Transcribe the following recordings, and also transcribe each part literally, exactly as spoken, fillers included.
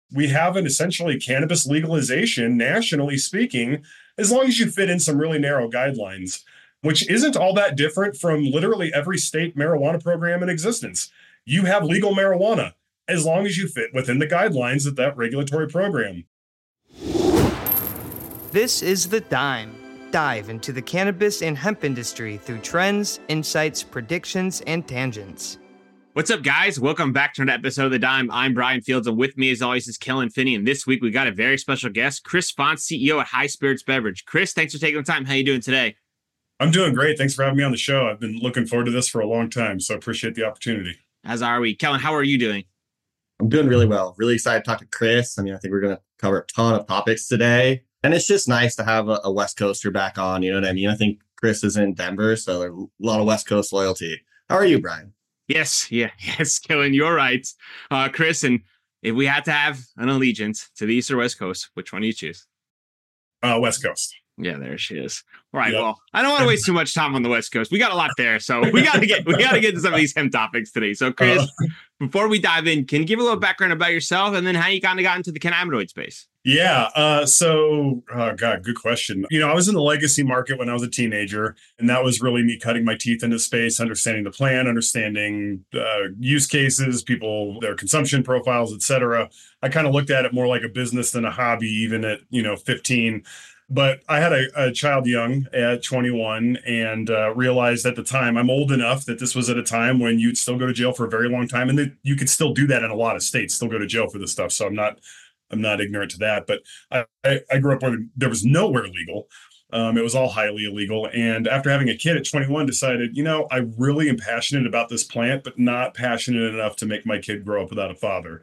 We have an essentially cannabis legalization, nationally speaking, as long as you fit in some really narrow guidelines, which isn't all that different from literally every state marijuana program in existence. You have legal marijuana as long as you fit within the guidelines of that regulatory program. This is The Dime. Dive into the cannabis and hemp industry through trends, insights, predictions, and tangents. What's up, guys? Welcome back to another episode of The Dime. I'm Brian Fields, and with me, as always, is Kellen Finney. And this week, we got a very special guest, Chris Fonce, C E O at High Spirits Beverage. Chris, thanks for taking the time. How you doing today? I'm doing great. Thanks for having me on the show. I've been looking forward to this for a long time, so I appreciate the opportunity. As are we. Kellen, how are you doing? I'm doing really well. Really excited to talk to Chris. I mean, I think we're going to cover a ton of topics today. And it's just nice to have a, a West Coaster back on. You know what I mean? I think Chris is in Denver, so there's a lot of West Coast loyalty. How are you, Brian? Yes, yeah, yes, Kellen, you're right. Uh, Chris, and if we had to have an allegiance to the East or West Coast, which one do you choose? Uh, West Coast. Yeah, there she is. All right. Yep. Well, I don't want to waste too much time on the West Coast. We got a lot there, so we got to get we got to get to some of these hemp topics today. So, Chris, uh, before we dive in, can you give a little background about yourself and then how you kind of got into the cannabinoid space? Yeah. Uh, so, oh God, good question. You know, I was in the legacy market when I was a teenager, and that was really me cutting my teeth into space, understanding the plan, understanding uh, use cases, people, their consumption profiles, et cetera. I kind of looked at it more like a business than a hobby, even at, you know, fifteen. But I had a, a child young at twenty-one and uh, realized at the time I'm old enough that this was at a time when you'd still go to jail for a very long time. And that you could still do that in a lot of states, still go to jail for this stuff. So I'm not I'm not ignorant to that. But I, I grew up where there was nowhere legal. Um, it was all highly illegal. And after having a kid at twenty-one, decided, you know, I really am passionate about this plant, but not passionate enough to make my kid grow up without a father.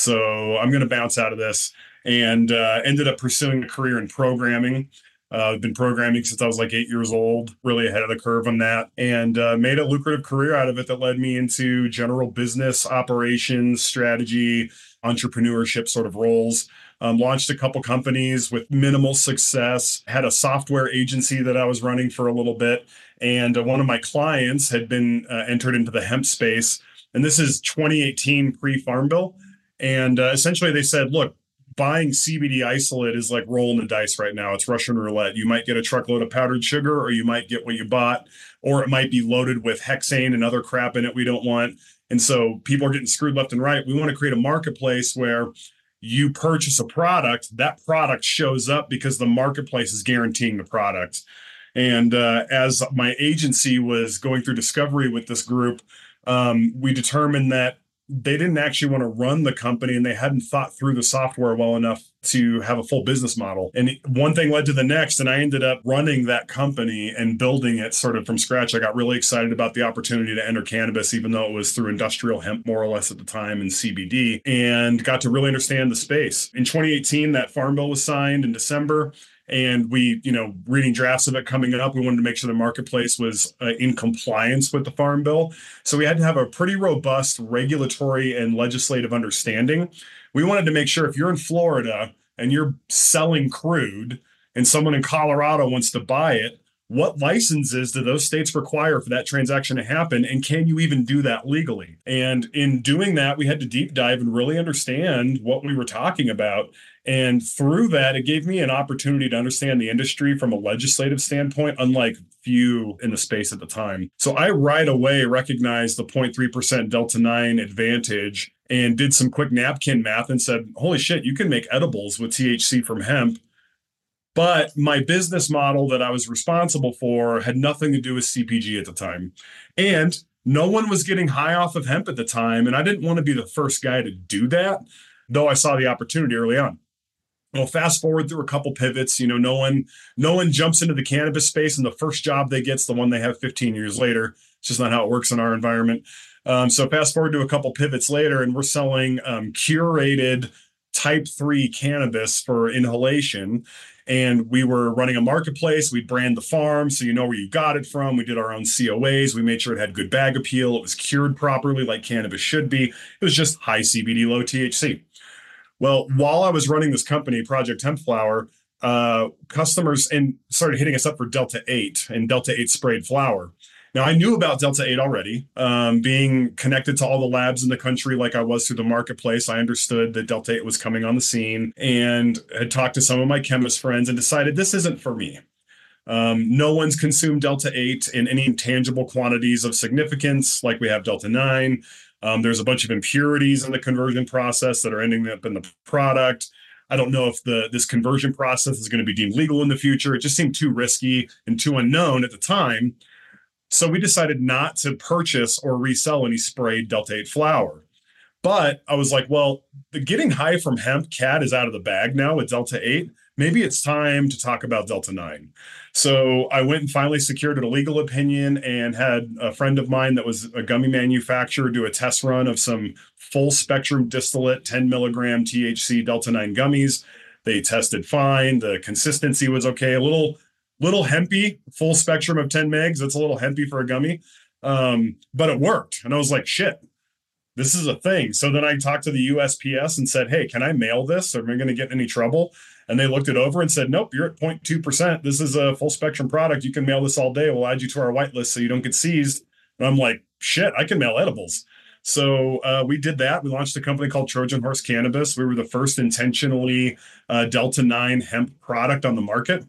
So I'm going to bounce out of this. And uh, ended up pursuing a career in programming. Uh, I've been programming since I was like eight years old, really ahead of the curve on that, and uh, made a lucrative career out of it that led me into general business operations, strategy, entrepreneurship sort of roles. Um, launched a couple companies with minimal success, had a software agency that I was running for a little bit. And uh, one of my clients had been uh, entered into the hemp space. And this is twenty eighteen pre-Farm Bill. And uh, essentially they said, look, buying C B D isolate is like rolling the dice right now. It's Russian roulette. You might get a truckload of powdered sugar, or you might get what you bought, or it might be loaded with hexane and other crap in it we don't want. And so people are getting screwed left and right. We want to create a marketplace where you purchase a product, that product shows up because the marketplace is guaranteeing the product. And uh, as my agency was going through discovery with this group, um, we determined that they didn't actually want to run the company and they hadn't thought through the software well enough to have a full business model. And one thing led to the next, and I ended up running that company and building it sort of from scratch. I got really excited about the opportunity to enter cannabis, even though it was through industrial hemp, more or less at the time, and C B D, and got to really understand the space. In twenty eighteen, that Farm Bill was signed in December. And we, you know, reading drafts of it coming up, we wanted to make sure the marketplace was uh, in compliance with the Farm Bill. So we had to have a pretty robust regulatory and legislative understanding. We wanted to make sure if you're in Florida and you're selling crude and someone in Colorado wants to buy it, what licenses do those states require for that transaction to happen? And can you even do that legally? And in doing that, we had to deep dive and really understand what we were talking about. And through that, it gave me an opportunity to understand the industry from a legislative standpoint, unlike few in the space at the time. So I right away recognized the zero point three percent Delta nine advantage and did some quick napkin math and said, holy shit, you can make edibles with T H C from hemp. But my business model that I was responsible for had nothing to do with C P G at the time. And no one was getting high off of hemp at the time. And I didn't want to be the first guy to do that, though I saw the opportunity early on. Well, fast forward through a couple pivots, you know, no one, no one jumps into the cannabis space and the first job they get's the one they have fifteen years later. It's just not how it works in our environment. Um, so fast forward to a couple pivots later, and we're selling um, curated type three cannabis for inhalation. And we were running a marketplace. We'd brand the farm so you know where you got it from. We did our own C O As. We made sure it had good bag appeal. It was cured properly like cannabis should be. It was just high C B D, low T H C. Well, while I was running this company, Project Hemp Flower, uh, customers and started hitting us up for Delta eight and Delta eight sprayed flower. Now, I knew about Delta eight already. Um, being connected to all the labs in the country like I was through the marketplace, I understood that Delta eight was coming on the scene and had talked to some of my chemist friends and decided this isn't for me. Um, no one's consumed Delta eight in any tangible quantities of significance like we have Delta nine. Um, there's a bunch of impurities in the conversion process that are ending up in the product. I don't know if the this conversion process is going to be deemed legal in the future. It just seemed too risky and too unknown at the time. So we decided not to purchase or resell any sprayed Delta eight flower. But I was like, well, the getting high from hemp cat is out of the bag now with Delta eight. Maybe it's time to talk about Delta nine. So I went and finally secured a legal opinion and had a friend of mine that was a gummy manufacturer do a test run of some full spectrum distillate ten milligram T H C Delta nine gummies. They tested fine. The consistency was okay. A little little hempy, full spectrum of ten megs. That's a little hempy for a gummy. Um, but it worked. And I was like, shit, this is a thing. So then I talked to the U S P S and said, hey, can I mail this? Am I going to get in any trouble? And they looked it over and said, nope, you're at zero point two percent. This is a full spectrum product. You can mail this all day. We'll add you to our whitelist so you don't get seized. And I'm like, shit, I can mail edibles. So uh, we did that. We launched a company called Trojan Horse Cannabis. We were the first intentionally uh, Delta nine hemp product on the market.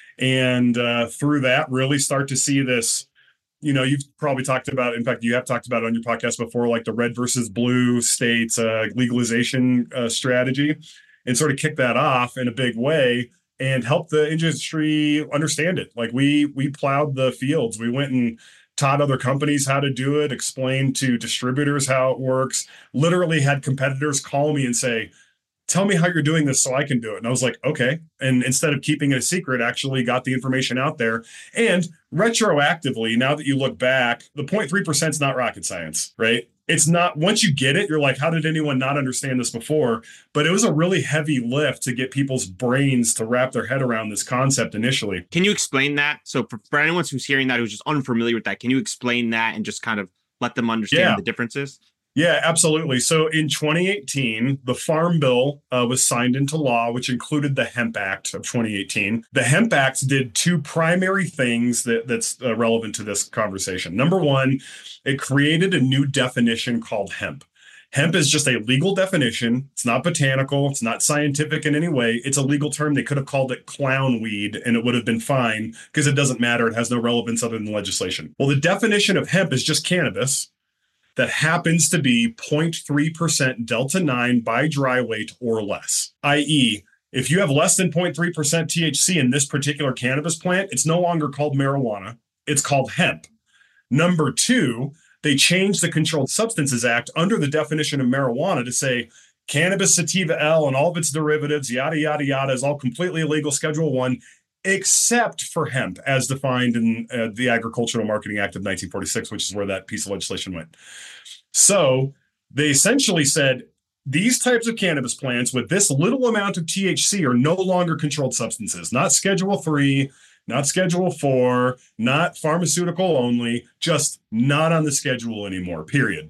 And uh, through that, really start to see this, you know, you've probably talked about, in fact, you have talked about it on your podcast before, like the red versus blue states uh, legalization uh, strategy, and sort of kick that off in a big way and help the industry understand it. Like we we plowed the fields. We went and taught other companies how to do it, explained to distributors how it works, literally had competitors call me and say, tell me how you're doing this so I can do it. And I was like, okay. And instead of keeping it a secret, actually got the information out there. And retroactively, now that you look back, the zero point three percent is not rocket science, right? It's not, once you get it, you're like, how did anyone not understand this before? But it was a really heavy lift to get people's brains to wrap their head around this concept initially. Can you explain that? So for, for anyone who's hearing that, who's just unfamiliar with that, can you explain that and just kind of let them understand yeah. the differences? Yeah, absolutely. So in twenty eighteen, the Farm Bill uh, was signed into law, which included the Hemp Act of twenty eighteen. The Hemp Act did two primary things that, that's uh, relevant to this conversation. Number one, it created a new definition called hemp. Hemp is just a legal definition. It's not botanical. It's not scientific in any way. It's a legal term. They could have called it clown weed and it would have been fine because it doesn't matter. It has no relevance other than legislation. Well, the definition of hemp is just cannabis that happens to be zero point three percent Delta nine by dry weight or less, that is, if you have less than zero point three percent T H C in this particular cannabis plant, it's no longer called marijuana. It's called hemp. Number two, they changed the Controlled Substances Act under the definition of marijuana to say cannabis sativa L and all of its derivatives, yada, yada, yada, is all completely illegal, Schedule One, except for hemp, as defined in uh, the Agricultural Marketing Act of nineteen forty-six, which is where that piece of legislation went. So they essentially said, these types of cannabis plants with this little amount of T H C are no longer controlled substances, not Schedule Three, not Schedule Four, not pharmaceutical only, just not on the schedule anymore, period.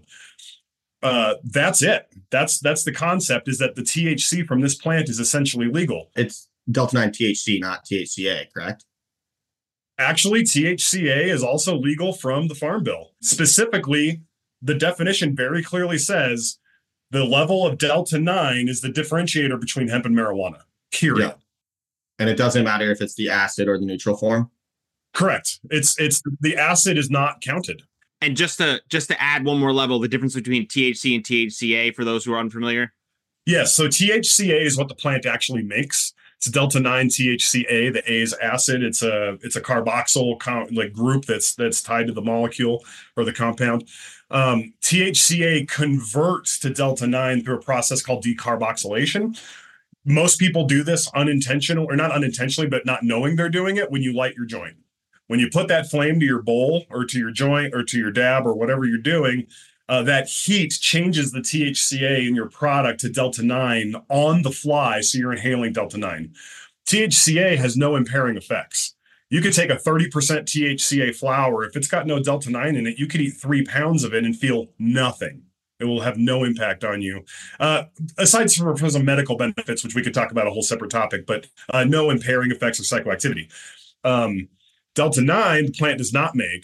Uh, that's it. That's that's the concept, is that the T H C from this plant is essentially legal. It's Delta nine T H C, not T H C A, correct? Actually, T H C A is also legal from the Farm Bill. Specifically, the definition very clearly says the level of Delta nine is the differentiator between hemp and marijuana, period. Yeah. And it doesn't matter if it's the acid or the neutral form? Correct. It's it's the acid is not counted. And just to just to add one more level, the difference between T H C and T H C A for those who are unfamiliar? Yes. So T H C A is what the plant actually makes. It's Delta nine T H C A. The A is acid. It's a it's a carboxyl com- like group that's that's tied to the molecule or the compound. Um, T H C A converts to Delta nine through a process called decarboxylation. Most people do this unintentional, or not unintentionally, but not knowing they're doing it when you light your joint. When you put that flame to your bowl or to your joint or to your dab or whatever you're doing, uh, that heat changes the T H C A in your product to Delta nine on the fly, so you're inhaling Delta nine. T H C A has no impairing effects. You could take a thirty percent T H C A flower. If it's got no Delta nine in it, you could eat three pounds of it and feel nothing. It will have no impact on you. Uh, aside from, from some medical benefits, which we could talk about a whole separate topic, but uh, no impairing effects of psychoactivity. Um, Delta nine, the plant does not make.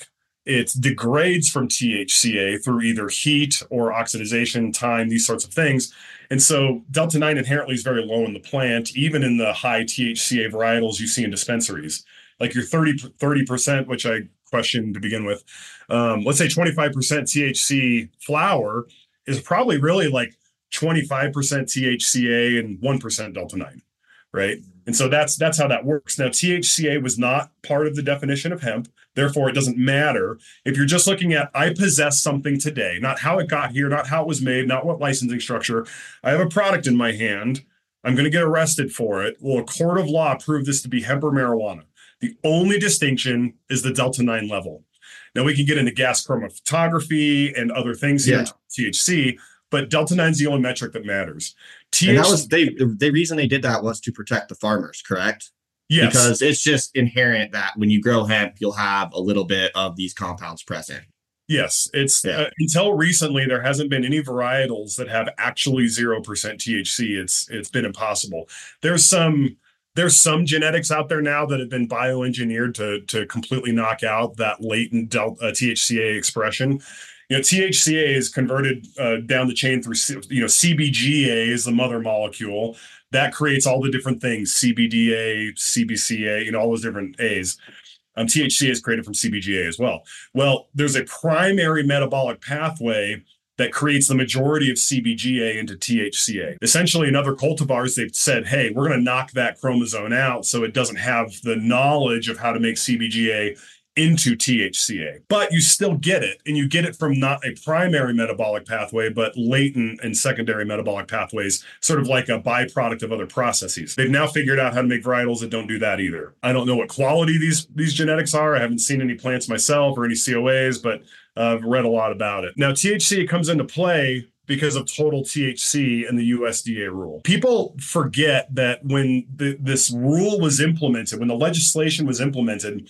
it degrades from T H C A through either heat or oxidization time, these sorts of things. And so Delta nine inherently is very low in the plant, even in the high T H C A varietals you see in dispensaries. Like your thirty percent, which I questioned to begin with, um, let's say twenty-five percent T H C flower is probably really like twenty-five percent T H C A and one percent Delta nine, right? And so that's that's how that works. Now, T H C A was not part of the definition of hemp. Therefore, it doesn't matter. If you're just looking at, I possess something today, not how it got here, not how it was made, not what licensing structure. I have a product in my hand. I'm going to get arrested for it. Will a court of law prove this to be hemp or marijuana? The only distinction is the Delta nine level. Now, we can get into gas chromatography and other things here, yeah. T H C, but Delta nine is the only metric that matters. T H C, and that was they. The reason they did that was to protect the farmers, correct? Yes. Because it's just inherent that when you grow hemp, you'll have a little bit of these compounds present. Yes, it's yeah. uh, until recently there hasn't been any varietals that have actually zero percent T H C. It's it's been impossible. There's some. There's some genetics out there now that have been bioengineered to, to completely knock out that latent delta, uh, T H C A expression. You know, T H C A is converted uh, down the chain through, you know, C B G A is the mother molecule. That creates all the different things, C B D A, C B C A, you know, all those different A's. Um, T H C A is created from C B G A as well. Well, there's a primary metabolic pathway that creates the majority of C B G A into T H C A. Essentially, in other cultivars, they've said, hey, we're going to knock that chromosome out so it doesn't have the knowledge of how to make C B G A into T H C A. But you still get it, and you get it from not a primary metabolic pathway, but latent and secondary metabolic pathways, sort of like a byproduct of other processes. They've now figured out how to make varietals that don't do that either. I don't know what quality these, these genetics are. I haven't seen any plants myself or any C O As, but I've read a lot about it. Now, T H C A comes into play because of total T H C and the U S D A rule. People forget that when the, this rule was implemented, when the legislation was implemented,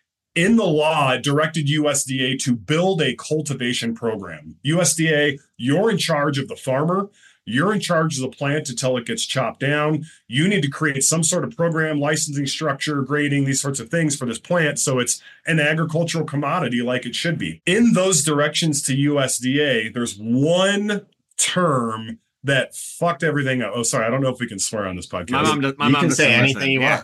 in the law, it directed U S D A to build a cultivation program. U S D A, you're in charge of the farmer. You're in charge of the plant until it gets chopped down. You need to create some sort of program, licensing structure, grading, these sorts of things for this plant so it's an agricultural commodity like it should be. In those directions to U S D A, there's one term that fucked everything up. Oh, sorry, I don't know if we can swear on this podcast. My mom, does, my you mom can say anything listen. you yeah.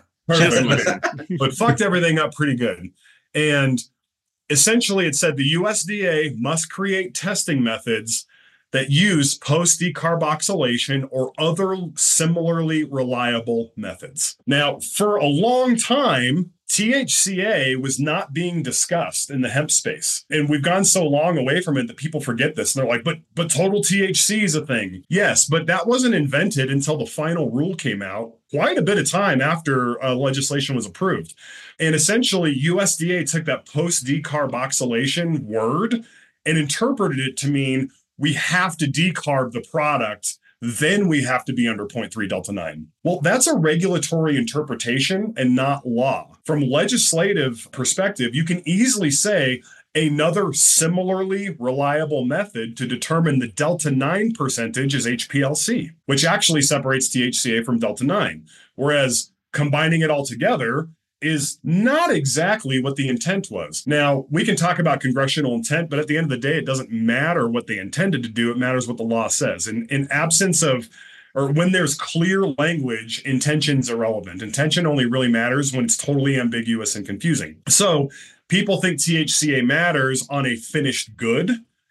want. But fucked everything up pretty good. And essentially, it said the U S D A must create testing methods that use post-decarboxylation or other similarly reliable methods. Now, for a long time, T H C A was not being discussed in the hemp space. And we've gone so long away from it that people forget this. And they're like, but but total T H C is a thing. Yes, but that wasn't invented until the final rule came out quite a bit of time after uh, legislation was approved. And essentially, U S D A took that post-decarboxylation word and interpreted it to mean we have to decarb the product, then we have to be under zero point three Delta nine. Well, that's a regulatory interpretation and not law. From a legislative perspective, you can easily say another similarly reliable method to determine the Delta nine percentage is H P L C, which actually separates T H C A from Delta nine. Whereas combining it all together is not exactly what the intent was. Now, we can talk about congressional intent, but at the end of the day, it doesn't matter what they intended to do. It matters what the law says. And in absence of, or when there's clear language, intention's irrelevant. Intention only really matters when it's totally ambiguous and confusing. So people think T H C A matters on a finished good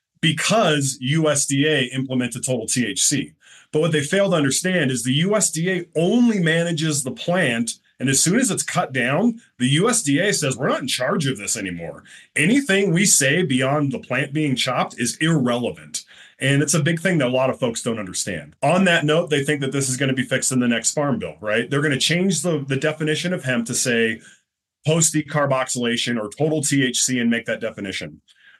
because U S D A implemented total T H C. But what they fail to understand is the U S D A only manages the plant. And as soon as it's cut down, the U S D A says, we're not in charge of this anymore. Anything we say beyond the plant being chopped is irrelevant. And it's a big thing that a lot of folks don't understand. On that note, they think that this is going to be fixed in the next farm bill, right? They're going to change the, the definition of hemp to say post-decarboxylation or total T H C and make that definition.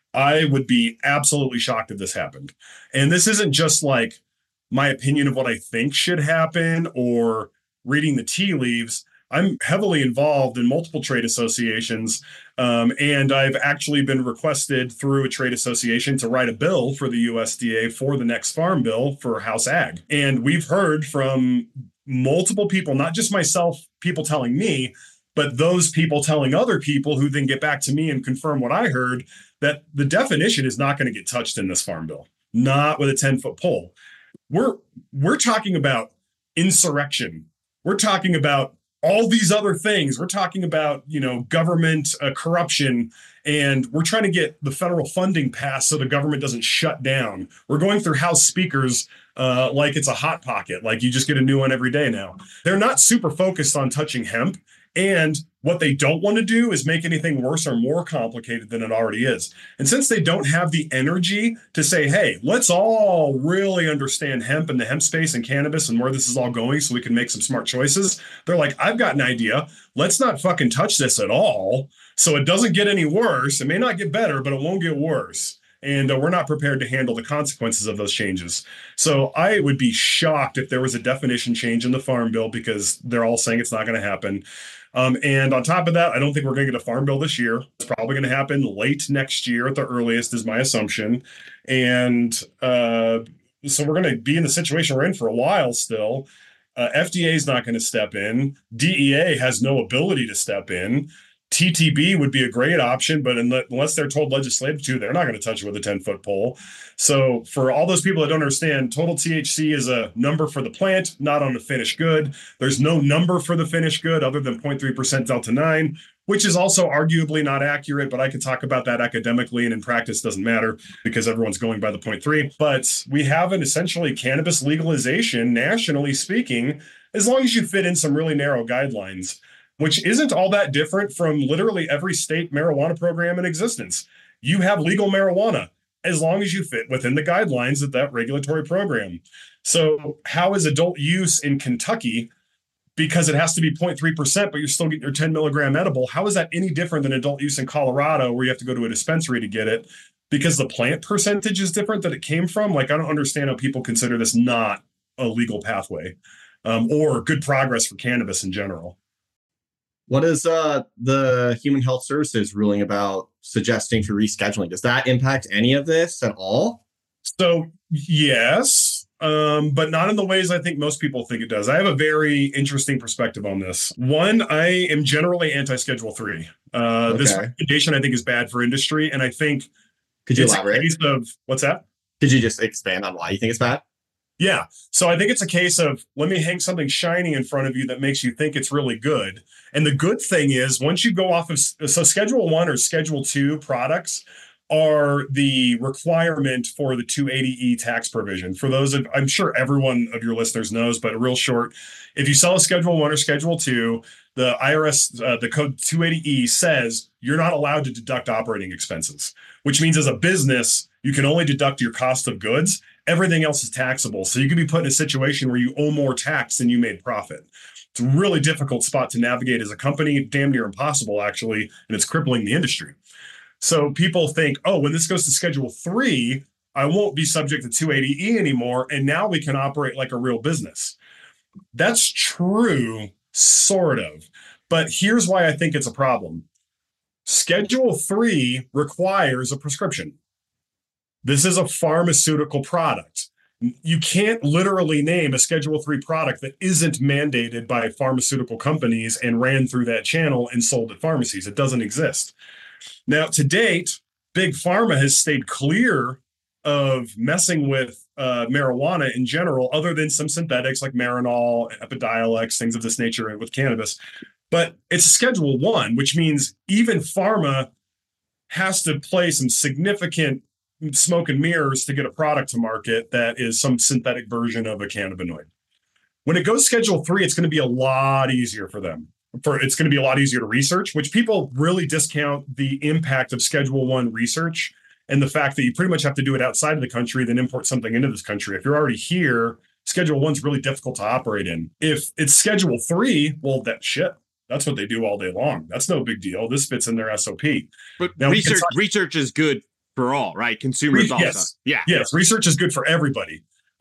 I would be absolutely shocked if this happened. And this isn't just like my opinion of what I think should happen or reading the tea leaves. I'm heavily involved in multiple trade associations, um, and I've actually been requested through a trade association to write a bill for the U S D A for the next farm bill for House Ag. And we've heard from multiple people, not just myself, people telling me But those people telling other people who then get back to me and confirm what I heard, that the definition is not going to get touched in this farm bill, not with a ten foot pole. We're we're talking about insurrection. We're talking about all these other things. We're talking about, you know, government uh, corruption, and we're trying to get the federal funding passed so the government doesn't shut down. We're going through House speakers uh, like it's a hot pocket, like you just get a new one every day now. They're not super focused on touching hemp. And what they don't want to do is make anything worse or more complicated than it already is. And since they don't have the energy to say, hey, let's all really understand hemp and the hemp space and cannabis and where this is all going so we can make some smart choices, they're like, I've got an idea. Let's not fucking touch this at all so it doesn't get any worse. It may not get better, but it won't get worse. And uh, we're not prepared to handle the consequences of those changes. So I would be shocked if there was a definition change in the Farm Bill, because they're all saying it's not going to happen. Um, and on top of that, I don't think we're going to get a farm bill this year. It's probably going to happen late next year at the earliest, is my assumption. And uh, so we're going to be in the situation we're in for a while still. Uh, F D A is not going to step in. D E A has no ability to step in. T T B would be a great option, but unless they're told legislative to, they're not going to touch it with a ten foot pole. So for all those people that don't understand, total T H C is a number for the plant, not on the finished good. There's no number for the finished good other than zero point three percent delta nine, which is also arguably not accurate, but I could talk about that academically, and in practice doesn't matter because everyone's going by the zero point three. But we have an essentially cannabis legalization, nationally speaking, as long as you fit in some really narrow guidelines, which isn't all that different from literally every state marijuana program in existence. You have legal marijuana as long as you fit within the guidelines of that regulatory program. So how is adult use in Kentucky, because it has to be zero point three percent, but you're still getting your ten milligram edible, how is that any different than adult use in Colorado, where you have to go to a dispensary to get it because the plant percentage is different that it came from? Like, I don't understand how people consider this not a legal pathway um, or good progress for cannabis in general. What is uh, the Human Health Services ruling about suggesting for rescheduling? Does that impact any of this at all? So, yes, um, but not in the ways I think most people think it does. I have a very interesting perspective on this. One, I am generally anti-Schedule three. Uh, okay. This recommendation, I think, is bad for industry. And I think Could you it's elaborate? a case of, what's that? Could you just expand on why you think it's bad? Yeah. So I think it's a case of, let me hang something shiny in front of you that makes you think it's really good. And the good thing is, once you go off of, so Schedule one or Schedule two products are the requirement for the two eighty E tax provision. For those of, I'm sure everyone of your listeners knows, but real short, if you sell a Schedule one or Schedule two, the I R S, uh, the code two eighty E says you're not allowed to deduct operating expenses, which means as a business, you can only deduct your cost of goods. Everything else is taxable. So you could be put in a situation where you owe more tax than you made profit. It's a really difficult spot to navigate as a company, damn near impossible, actually, and it's crippling the industry. So people think, oh, when this goes to Schedule three, I won't be subject to two eighty E anymore, and now we can operate like a real business. That's true, sort of. But here's why I think it's a problem. Schedule three requires a prescription. This is a pharmaceutical product. You can't literally name a Schedule three product that isn't mandated by pharmaceutical companies and ran through that channel and sold at pharmacies. It doesn't exist. Now, to date, Big Pharma has stayed clear of messing with uh, marijuana in general, other than some synthetics like Marinol, Epidiolex, things of this nature with cannabis. But it's Schedule one, which means even pharma has to play some significant smoke and mirrors to get a product to market that is some synthetic version of a cannabinoid. When it goes Schedule three, it's going to be a lot easier for them. For it's going to be a lot easier to research, which people really discount the impact of Schedule one research and the fact that you pretty much have to do it outside of the country, then import something into this country. If you're already here, Schedule one's really difficult to operate in. If it's Schedule three, well, that shit. That's what they do all day long. That's no big deal. This fits in their S O P. But now, research research is good for all, right? Consumers Re- also. Yes. Yeah. Yes. Research is good for everybody.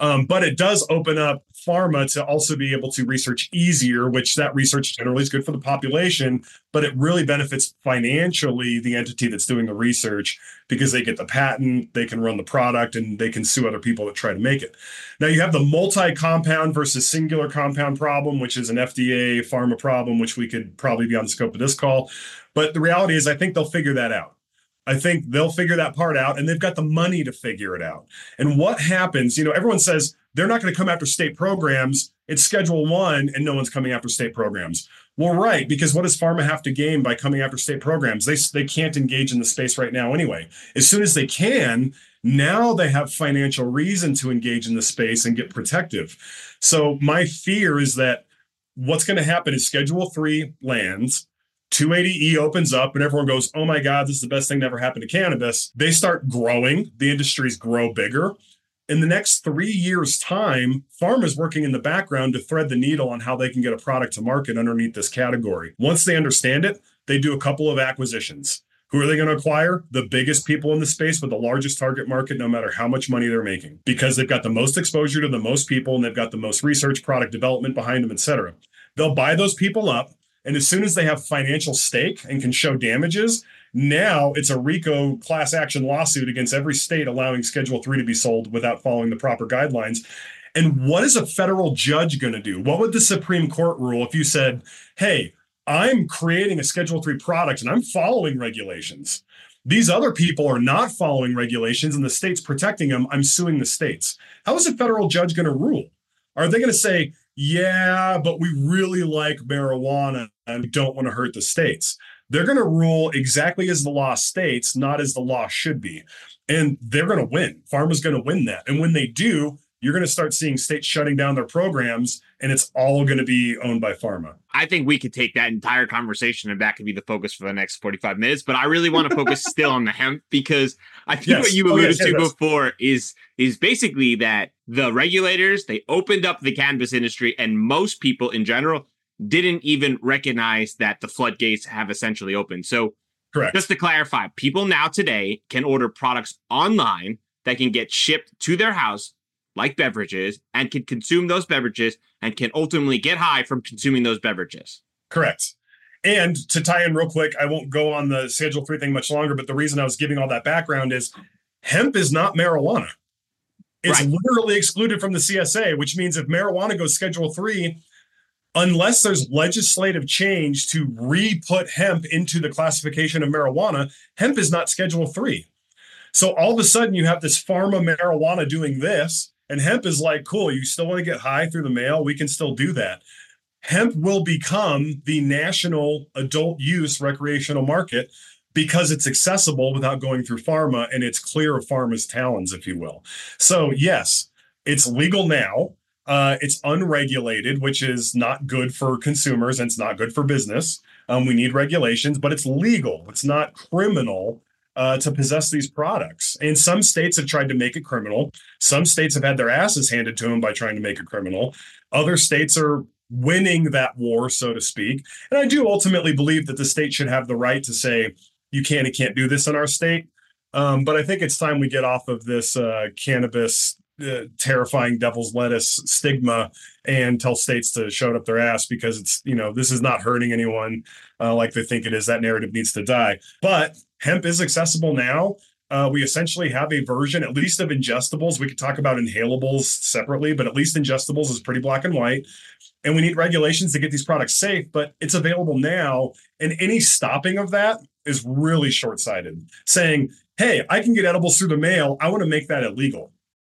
Um, but it does open up pharma to also be able to research easier, which that research generally is good for the population, but it really benefits financially the entity that's doing the research because they get the patent, they can run the product, and they can sue other people that try to make it. Now you have the multi-compound versus singular compound problem, which is an F D A pharma problem, which we could probably be on the scope of this call. But the reality is I think they'll figure that out. I think they'll figure that part out, and they've got the money to figure it out. And what happens, you know, everyone says they're not going to come after state programs. It's Schedule One, and no one's coming after state programs. Well, right, because what does pharma have to gain by coming after state programs? They, they can't engage in the space right now anyway. As soon as they can, now they have financial reason to engage in the space and get protective. So my fear is that what's going to happen is Schedule Three lands, two eighty E opens up, and everyone goes, oh my God, this is the best thing that ever happened to cannabis. They start growing. The industries grow bigger. In the next three years' time, pharma's working in the background to thread the needle on how they can get a product to market underneath this category. Once they understand it, they do a couple of acquisitions. Who are they going to acquire? The biggest people in the space with the largest target market, no matter how much money they're making, because they've got the most exposure to the most people, and they've got the most research, product development behind them, et cetera. They'll buy those people up. And as soon as they have financial stake and can show damages, now it's a RICO class action lawsuit against every state allowing Schedule Three to be sold without following the proper guidelines. And what is a federal judge going to do? What would the Supreme Court rule if you said, hey, I'm creating a Schedule Three product and I'm following regulations. These other people are not following regulations and the state's protecting them. I'm suing the states. How is a federal judge going to rule? Are they going to say, yeah, but we really like marijuana and we don't want to hurt the states? They're going to rule exactly as the law states, not as the law should be. And they're going to win. Pharma's going to win that. And when they do, you're going to start seeing states shutting down their programs, and it's all going to be owned by pharma. I think we could take that entire conversation and that could be the focus for the next forty-five minutes. But I really want to focus still on the hemp, because I think yes. what you alluded oh, yes, to yes, before is, is basically that the regulators, they opened up the cannabis industry, and most people in general didn't even recognize that the floodgates have essentially opened. So correct. Just to clarify, people now today can order products online that can get shipped to their house, like beverages, and can consume those beverages and can ultimately get high from consuming those beverages. Correct. And to tie in real quick, I won't go on the Schedule Three thing much longer, but the reason I was giving all that background is hemp is not marijuana. It's right. literally excluded from the C S A, which means if marijuana goes Schedule Three, unless there's legislative change to re-put hemp into the classification of marijuana, hemp is not Schedule Three. So all of a sudden you have this pharma marijuana doing this, and hemp is like, cool, you still want to get high through the mail? We can still do that. Hemp will become the national adult use recreational market because it's accessible without going through pharma, and it's clear of pharma's talons, if you will. So yes, it's legal now. Uh, it's unregulated, which is not good for consumers and it's not good for business. Um, we need regulations, but it's legal. It's not criminal uh, to possess these products. And some states have tried to make it criminal. Some states have had their asses handed to them by trying to make it criminal. Other states are winning that war, so to speak. And I do ultimately believe that the state should have the right to say, you can and can't do this in our state. Um, but I think it's time we get off of this uh, cannabis Uh, terrifying devil's lettuce stigma and tell states to show up their ass, because it's, you know, this is not hurting anyone uh, like they think it is. That narrative needs to die. But hemp is accessible now. Uh, we essentially have a version, at least of ingestibles. We could talk about inhalables separately, but at least ingestibles is pretty black and white. And we need regulations to get these products safe, but it's available now. And any stopping of that is really short-sighted. Saying, hey, I can get edibles through the mail. I want to make that illegal.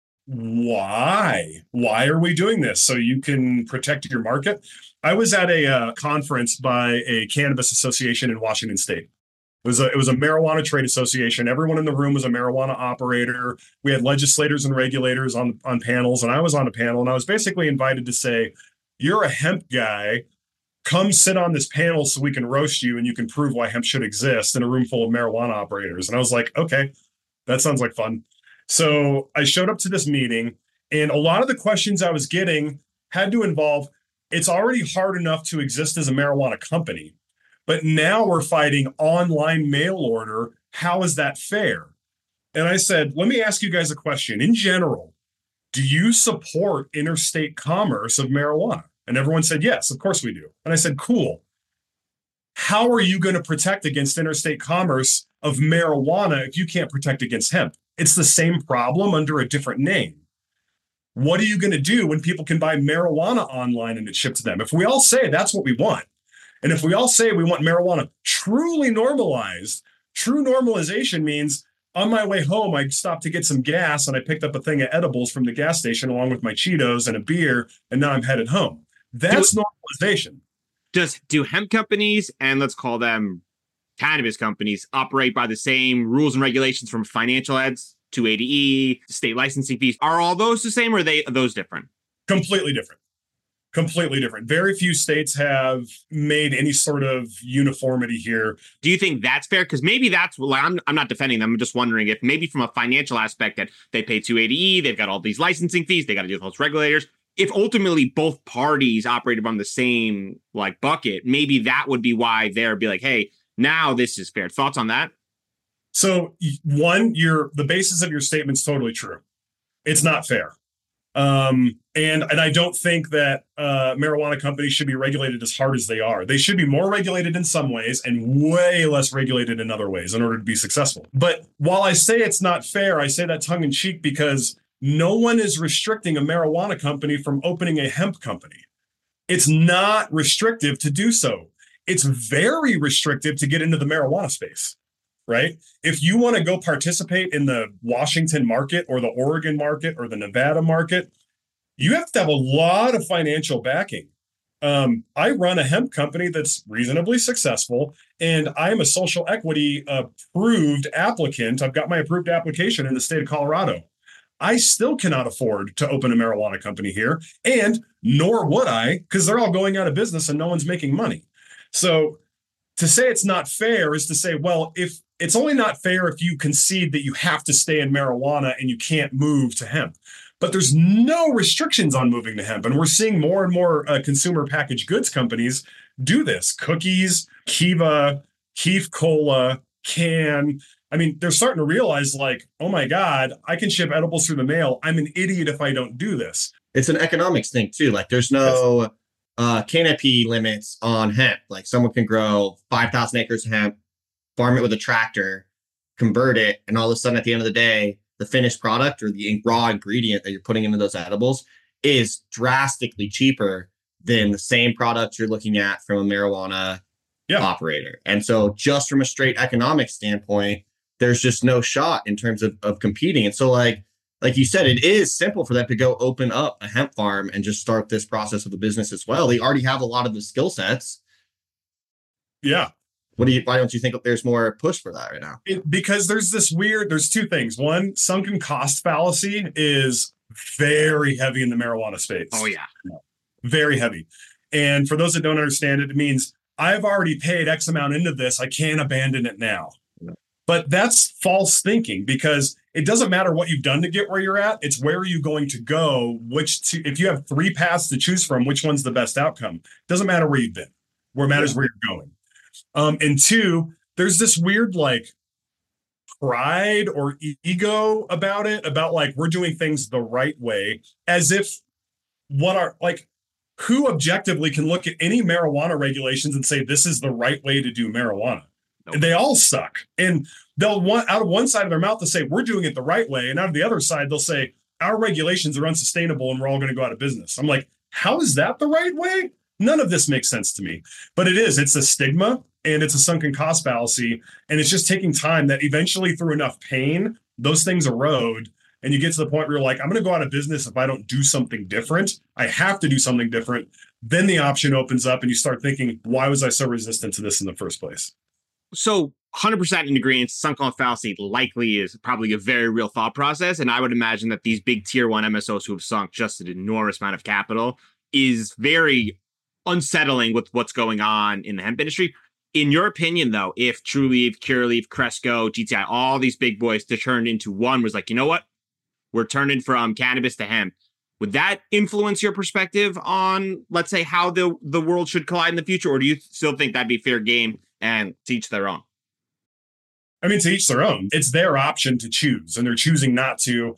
Why? Why are we doing this? So you can protect your market? I was at a uh, conference by a cannabis association in Washington State. It was a, it was a marijuana trade association. Everyone in the room was a marijuana operator. We had legislators and regulators on, on panels, and I was on a panel, and I was basically invited to say, you're a hemp guy. Come sit on this panel so we can roast you and you can prove why hemp should exist in a room full of marijuana operators. And I was like, okay, that sounds like fun. So I showed up to this meeting, and a lot of the questions I was getting had to involve, it's already hard enough to exist as a marijuana company, but now we're fighting online mail order. How is that fair? And I said, let me ask you guys a question. In general, do you support interstate commerce of marijuana? And everyone said, yes, of course we do. And I said, cool. How are you going to protect against interstate commerce of marijuana if you can't protect against hemp? It's the same problem under a different name. What are you going to do when people can buy marijuana online and it's shipped to them? If we all say that's what we want, and if we all say we want marijuana truly normalized, true normalization means on my way home, I stopped to get some gas and I picked up a thing of edibles from the gas station along with my Cheetos and a beer, and now I'm headed home. That's do, normalization. Does do hemp companies, and let's call them cannabis companies, operate by the same rules and regulations from financial ads, two eighty E, state licensing fees? Are all those the same, or are they are those different? Completely different. Completely different. Very few states have made any sort of uniformity here. Do you think that's fair? Because maybe that's, well, I'm, I'm not defending them. I'm just wondering if maybe from a financial aspect that they pay two eighty E, they've got all these licensing fees, they got to deal with those regulators. If ultimately both parties operated on the same like bucket, maybe that would be why they'd be like, hey, now this is fair. Thoughts on that? So one, your the basis of your statement's totally true. It's not fair. Um, and, and I don't think that uh, marijuana companies should be regulated as hard as they are. They should be more regulated in some ways and way less regulated in other ways in order to be successful. But while I say it's not fair, I say that tongue in cheek because no one is restricting a marijuana company from opening a hemp company. It's not restrictive to do so. It's very restrictive to get into the marijuana space. Right? If you want to go participate in the Washington market or the Oregon market or the Nevada market, you have to have a lot of financial backing. Um, I run a hemp company that's reasonably successful, and I'm a social equity approved applicant. I've got my approved application in the state of Colorado. I still cannot afford to open a marijuana company here, and nor would I, because they're all going out of business and no one's making money. So to say it's not fair is to say, well, if it's only not fair if you concede that you have to stay in marijuana and you can't move to hemp. But there's no restrictions on moving to hemp. And we're seeing more and more uh, consumer packaged goods companies do this. Cookies, Kiva, Keef Cola, Can. I mean, they're starting to realize like, oh my God, I can ship edibles through the mail. I'm an idiot if I don't do this. It's an economics thing too. Like there's no yes. uh, canopy limits on hemp. Like someone can grow five thousand acres of hemp, farm it with a tractor, convert it, and all of a sudden at the end of the day, the finished product or the raw ingredient that you're putting into those edibles is drastically cheaper than the same product you're looking at from a marijuana yeah. operator. And so just from a straight economic standpoint, there's just no shot in terms of, of competing. And so like, like you said, it is simple for them to go open up a hemp farm and just start this process of the business as well. They already have a lot of the skill sets. Yeah. What do you, why don't you think there's more push for that right now? It, because there's this weird, there's two things. One, sunken cost fallacy is very heavy in the marijuana space. Oh, yeah. Very heavy. And for those that don't understand it, it means I've already paid X amount into this. I can't abandon it now. No. But that's false thinking because it doesn't matter what you've done to get where you're at. It's where are you going to go? Which two, if you have three paths to choose from, which one's the best outcome? It doesn't matter where you've been. Where it matters yeah. where you're going. Um, and two, there's this weird like pride or ego about it, about like we're doing things the right way, as if what are like who objectively can look at any marijuana regulations and say this is the right way to do marijuana? Nope. They all suck. And they'll want out of one side of their mouth to say we're doing it the right way, and out of the other side they'll say our regulations are unsustainable and we're all going to go out of business. I'm like, how is that the right way? None of this makes sense to me, but it is. It's a stigma and it's a sunken cost fallacy. And it's just taking time that eventually through enough pain, those things erode. And you get to the point where you're like, I'm going to go out of business if I don't do something different. I have to do something different. Then the option opens up and you start thinking, why was I so resistant to this in the first place? So one hundred percent in agreement, sunk cost fallacy likely is probably a very real thought process. And I would imagine that these big tier one M S Os who have sunk just an enormous amount of capital is very unsettling with what's going on in the hemp industry. In your opinion, though, if Trulieve, Curaleaf, Cresco, G T I, all these big boys to turn into one was like, you know what? We're turning from cannabis to hemp. Would that influence your perspective on, let's say, how the, the world should collide in the future? Or do you still think that'd be fair game and to each their own? I mean, to each their own. It's their option to choose, and they're choosing not to.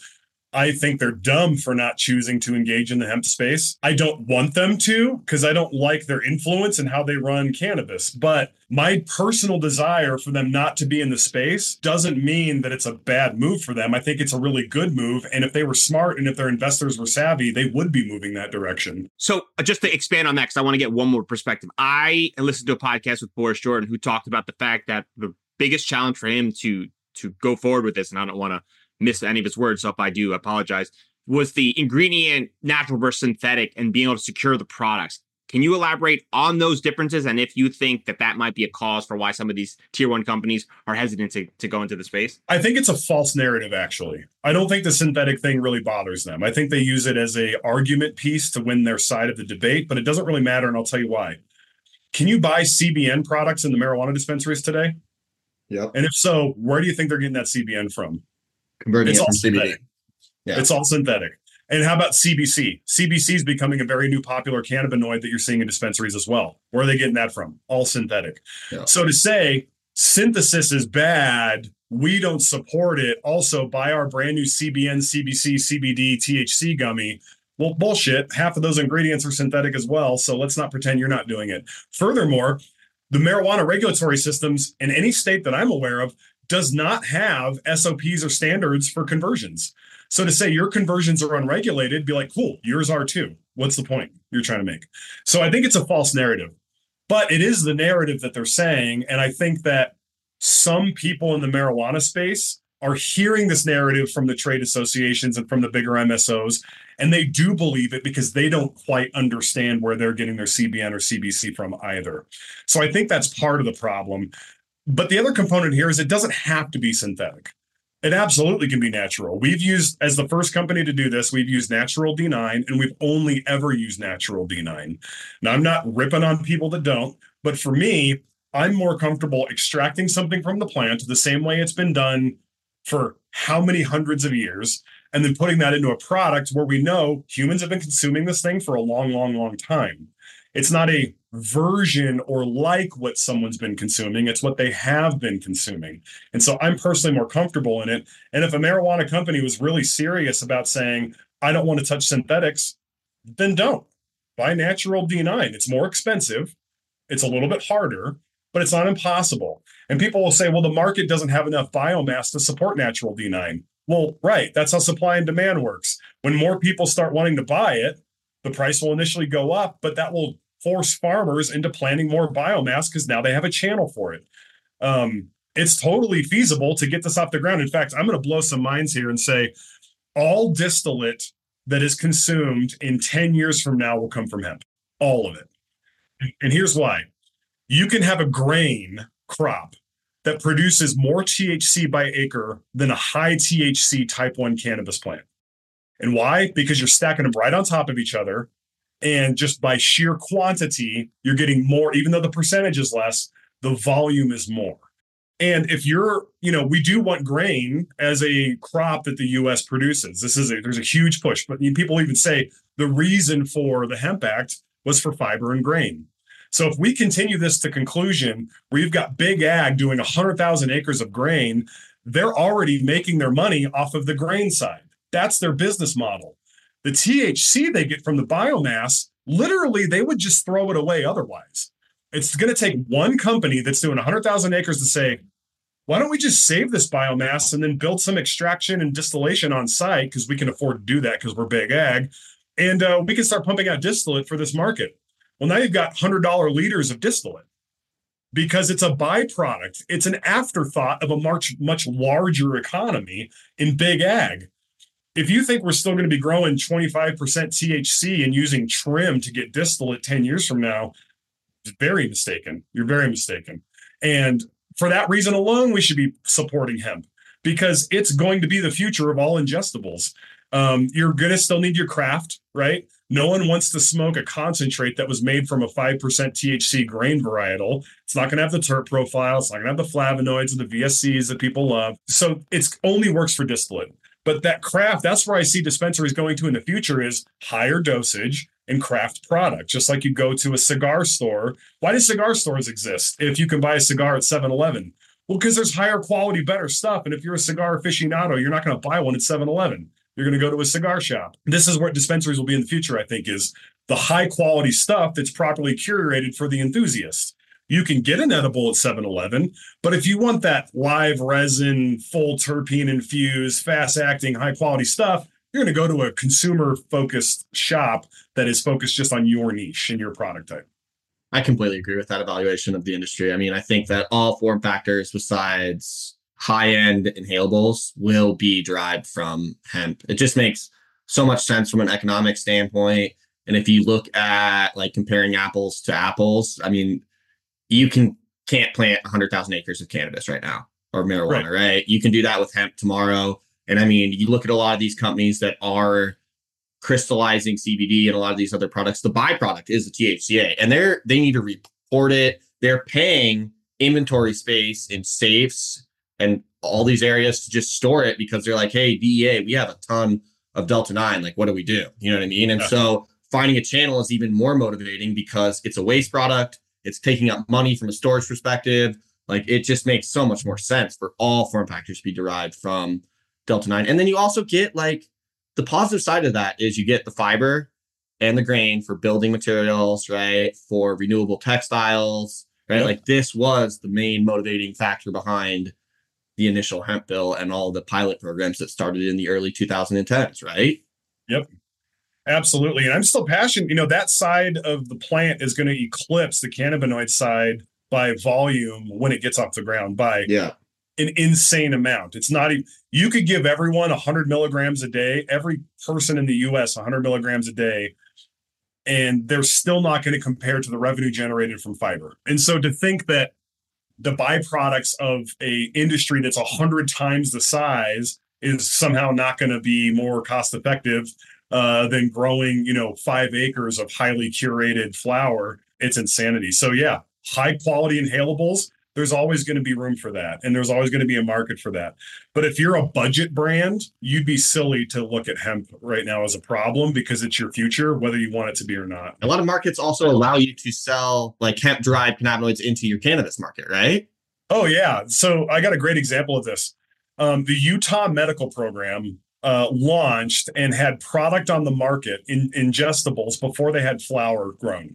I think they're dumb for not choosing to engage in the hemp space. I don't want them to because I don't like their influence and how they run cannabis. But my personal desire for them not to be in the space doesn't mean that it's a bad move for them. I think it's a really good move. And if they were smart and if their investors were savvy, they would be moving that direction. So uh, just to expand on that, because I want to get one more perspective. I listened to a podcast with Boris Jordan who talked about the fact that the biggest challenge for him to to go forward with this, and I don't want to miss any of his words, so if I do, I apologize, was the ingredient natural versus synthetic and being able to secure the products. Can you elaborate on those differences and if you think that that might be a cause for why some of these tier one companies are hesitant to, to go into the space? I think it's a false narrative, actually. I don't think the synthetic thing really bothers them. I think they use it as a argument piece to win their side of the debate, but it doesn't really matter, and I'll tell you why. Can you buy C B N products in the marijuana dispensaries today? Yep. And if so, where do you think they're getting that C B N from? Converting it's it all from C B D. synthetic. Yeah. It's all synthetic. And how about C B C? C B C is becoming a very new popular cannabinoid that you're seeing in dispensaries as well. Where are they getting that from? All synthetic. Yeah. So to say synthesis is bad, we don't support it, also buy our brand new C B N, C B C, C B D, T H C gummy. Well, bullshit. Half of those ingredients are synthetic as well. So let's not pretend you're not doing it. Furthermore, the marijuana regulatory systems in any state that I'm aware of does not have S O Ps or standards for conversions. So to say your conversions are unregulated, be like, cool, yours are too. What's the point you're trying to make? So I think it's a false narrative, but it is the narrative that they're saying. And I think that some people in the marijuana space are hearing this narrative from the trade associations and from the bigger M S Os, and they do believe it because they don't quite understand where they're getting their C B N or C B C from either. So I think that's part of the problem. But the other component here is it doesn't have to be synthetic. It absolutely can be natural. We've used, as the first company to do this, we've used natural D nine, and we've only ever used natural D nine. Now, I'm not ripping on people that don't, but for me, I'm more comfortable extracting something from the plant the same way it's been done for how many hundreds of years, and then putting that into a product where we know humans have been consuming this thing for a long, long, long time. It's not a version or like what someone's been consuming. It's what they have been consuming. And so I'm personally more comfortable in it. And if a marijuana company was really serious about saying, I don't want to touch synthetics, then don't. Buy natural D nine. It's more expensive. It's a little bit harder, but it's not impossible. And people will say, well, the market doesn't have enough biomass to support natural D nine. Well, right. That's how supply and demand works. When more people start wanting to buy it, the price will initially go up, but that will force farmers into planting more biomass because now they have a channel for it. Um, it's totally feasible to get this off the ground. In fact, I'm going to blow some minds here and say all distillate that is consumed in ten years from now will come from hemp. All of it. And here's why. You can have a grain crop that produces more T H C by acre than a high T H C type one cannabis plant. And why? Because you're stacking them right on top of each other. And just by sheer quantity, you're getting more, even though the percentage is less, the volume is more. And if you're, you know, we do want grain as a crop that the U S produces. This is a, there's a huge push, but people even say the reason for the Hemp Act was for fiber and grain. So if we continue this to conclusion, where you've got big ag doing one hundred thousand acres of grain, they're already making their money off of the grain side. That's their business model. The T H C they get from the biomass, literally, they would just throw it away otherwise. It's going to take one company that's doing one hundred thousand acres to say, why don't we just save this biomass and then build some extraction and distillation on site because we can afford to do that because we're big ag, and uh, we can start pumping out distillate for this market. Well, now you've got one hundred dollars liters of distillate because it's a byproduct. It's an afterthought of a much, much larger economy in big ag. If you think we're still going to be growing twenty-five percent T H C and using trim to get distillate ten years from now, it's very mistaken. You're very mistaken. And for that reason alone, we should be supporting hemp because it's going to be the future of all ingestibles. Um, you're going to still need your craft, right? No one wants to smoke a concentrate that was made from a five percent T H C grain varietal. It's not going to have the terp profile. It's not going to have the flavonoids and the V S Cs that people love. So it's only works for distillate. But that craft, that's where I see dispensaries going to in the future is higher dosage and craft product. Just like you go to a cigar store. Why do cigar stores exist if you can buy a cigar at seven eleven? Well, because there's higher quality, better stuff. And if you're a cigar aficionado, you're not going to buy one at seven eleven. You're going to go to a cigar shop. This is what dispensaries will be in the future, I think, is the high quality stuff that's properly curated for the enthusiast. You can get an edible at seven eleven, but if you want that live resin, full terpene infused, fast acting, high quality stuff, you're going to go to a consumer focused shop that is focused just on your niche and your product type. I completely agree with that evaluation of the industry. I mean, I think that all form factors besides high-end inhalables will be derived from hemp. It just makes so much sense from an economic standpoint. And if you look at like comparing apples to apples, I mean, you can can't plant one hundred thousand acres of cannabis right now or marijuana, right. right? You can do that with hemp tomorrow. And I mean, you look at a lot of these companies that are crystallizing C B D and a lot of these other products, the byproduct is the T H C A, and they're they need to report it. They're paying inventory space in safes and all these areas to just store it because they're like, hey, D E A, we have a ton of Delta nine. Like, what do we do? You know what I mean? And yeah. so finding a channel is even more motivating because it's a waste product. It's taking up money from a storage perspective. Like, it just makes so much more sense for all form factors to be derived from Delta nine. And then you also get like the positive side of that is you get the fiber and the grain for building materials, right? For renewable textiles, right? Yep. Like this was the main motivating factor behind the initial hemp bill and all the pilot programs that started in the early twenty tens, right? Yep. Absolutely. And I'm still passionate. You know, that side of the plant is going to eclipse the cannabinoid side by volume when it gets off the ground by yeah. an insane amount. It's not even, you could give everyone one hundred milligrams a day, every person in the U S one hundred milligrams a day, and they're still not going to compare to the revenue generated from fiber. And so to think that the byproducts of a industry that's one hundred times the size is somehow not going to be more cost effective uh, than growing, you know, five acres of highly curated flower, it's insanity. So yeah, high quality inhalables, there's always going to be room for that. And there's always going to be a market for that. But if you're a budget brand, you'd be silly to look at hemp right now as a problem because it's your future, whether you want it to be or not. A lot of markets also allow you to sell like hemp derived cannabinoids into your cannabis market, right? Oh, yeah. So I got a great example of this. Um, the Utah Medical Program uh, launched and had product on the market in ingestibles before they had flower grown.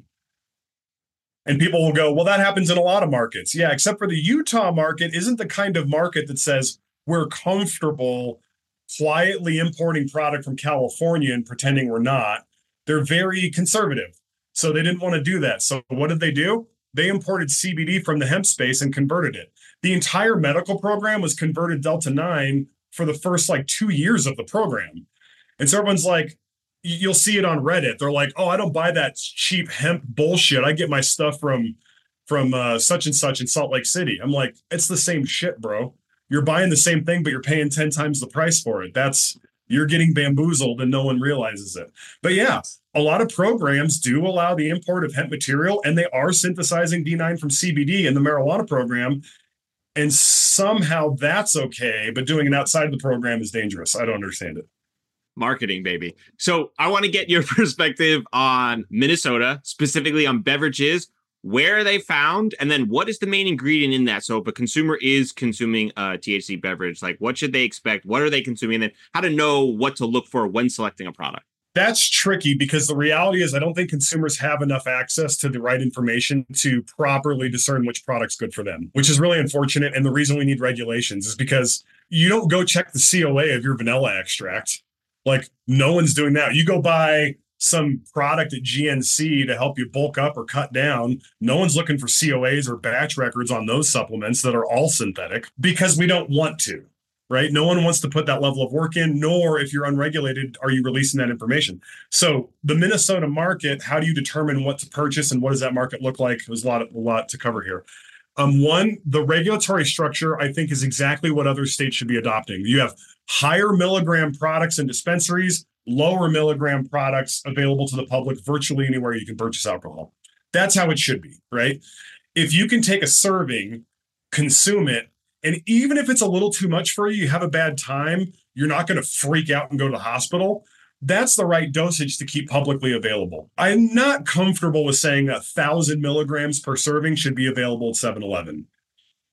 And people will go, well, that happens in a lot of markets. Yeah, except for the Utah market isn't the kind of market that says we're comfortable quietly importing product from California and pretending we're not. They're very conservative. So they didn't want to do that. So what did they do? They imported C B D from the hemp space and converted it. The entire medical program was converted Delta nine for the first like two years of the program. And so everyone's like, you'll see it on Reddit. They're like, oh, I don't buy that cheap hemp bullshit. I get my stuff from from uh, such and such in Salt Lake City. I'm like, it's the same shit, bro. You're buying the same thing, but you're paying ten times the price for it. That's, you're getting bamboozled and no one realizes it. But yeah, a lot of programs do allow the import of hemp material, and they are synthesizing D nine from C B D in the marijuana program. And somehow that's okay, but doing it outside of the program is dangerous. I don't understand it. Marketing, baby. So I want to get your perspective on Minnesota, specifically on beverages. Where are they found? And then what is the main ingredient in that? So if a consumer is consuming a T H C beverage, like what should they expect? What are they consuming? And then how to know what to look for when selecting a product? That's tricky because the reality is I don't think consumers have enough access to the right information to properly discern which product's good for them, which is really unfortunate. And the reason we need regulations is because you don't go check the C O A of your vanilla extract. Like no one's doing that. You go buy some product at G N C to help you bulk up or cut down. No one's looking for C O As or batch records on those supplements that are all synthetic because we don't want to, right? No one wants to put that level of work in, nor if you're unregulated, are you releasing that information? So the Minnesota market, how do you determine what to purchase and what does that market look like? There's a lot, a lot to cover here. Um, one, the regulatory structure, I think, is exactly what other states should be adopting. You have higher milligram products in dispensaries, lower milligram products available to the public virtually anywhere you can purchase alcohol. That's how it should be, right? If you can take a serving, consume it, and even if it's a little too much for you, you have a bad time, you're not going to freak out and go to the hospital. That's the right dosage to keep publicly available. I'm not comfortable with saying a thousand milligrams per serving should be available at seven eleven.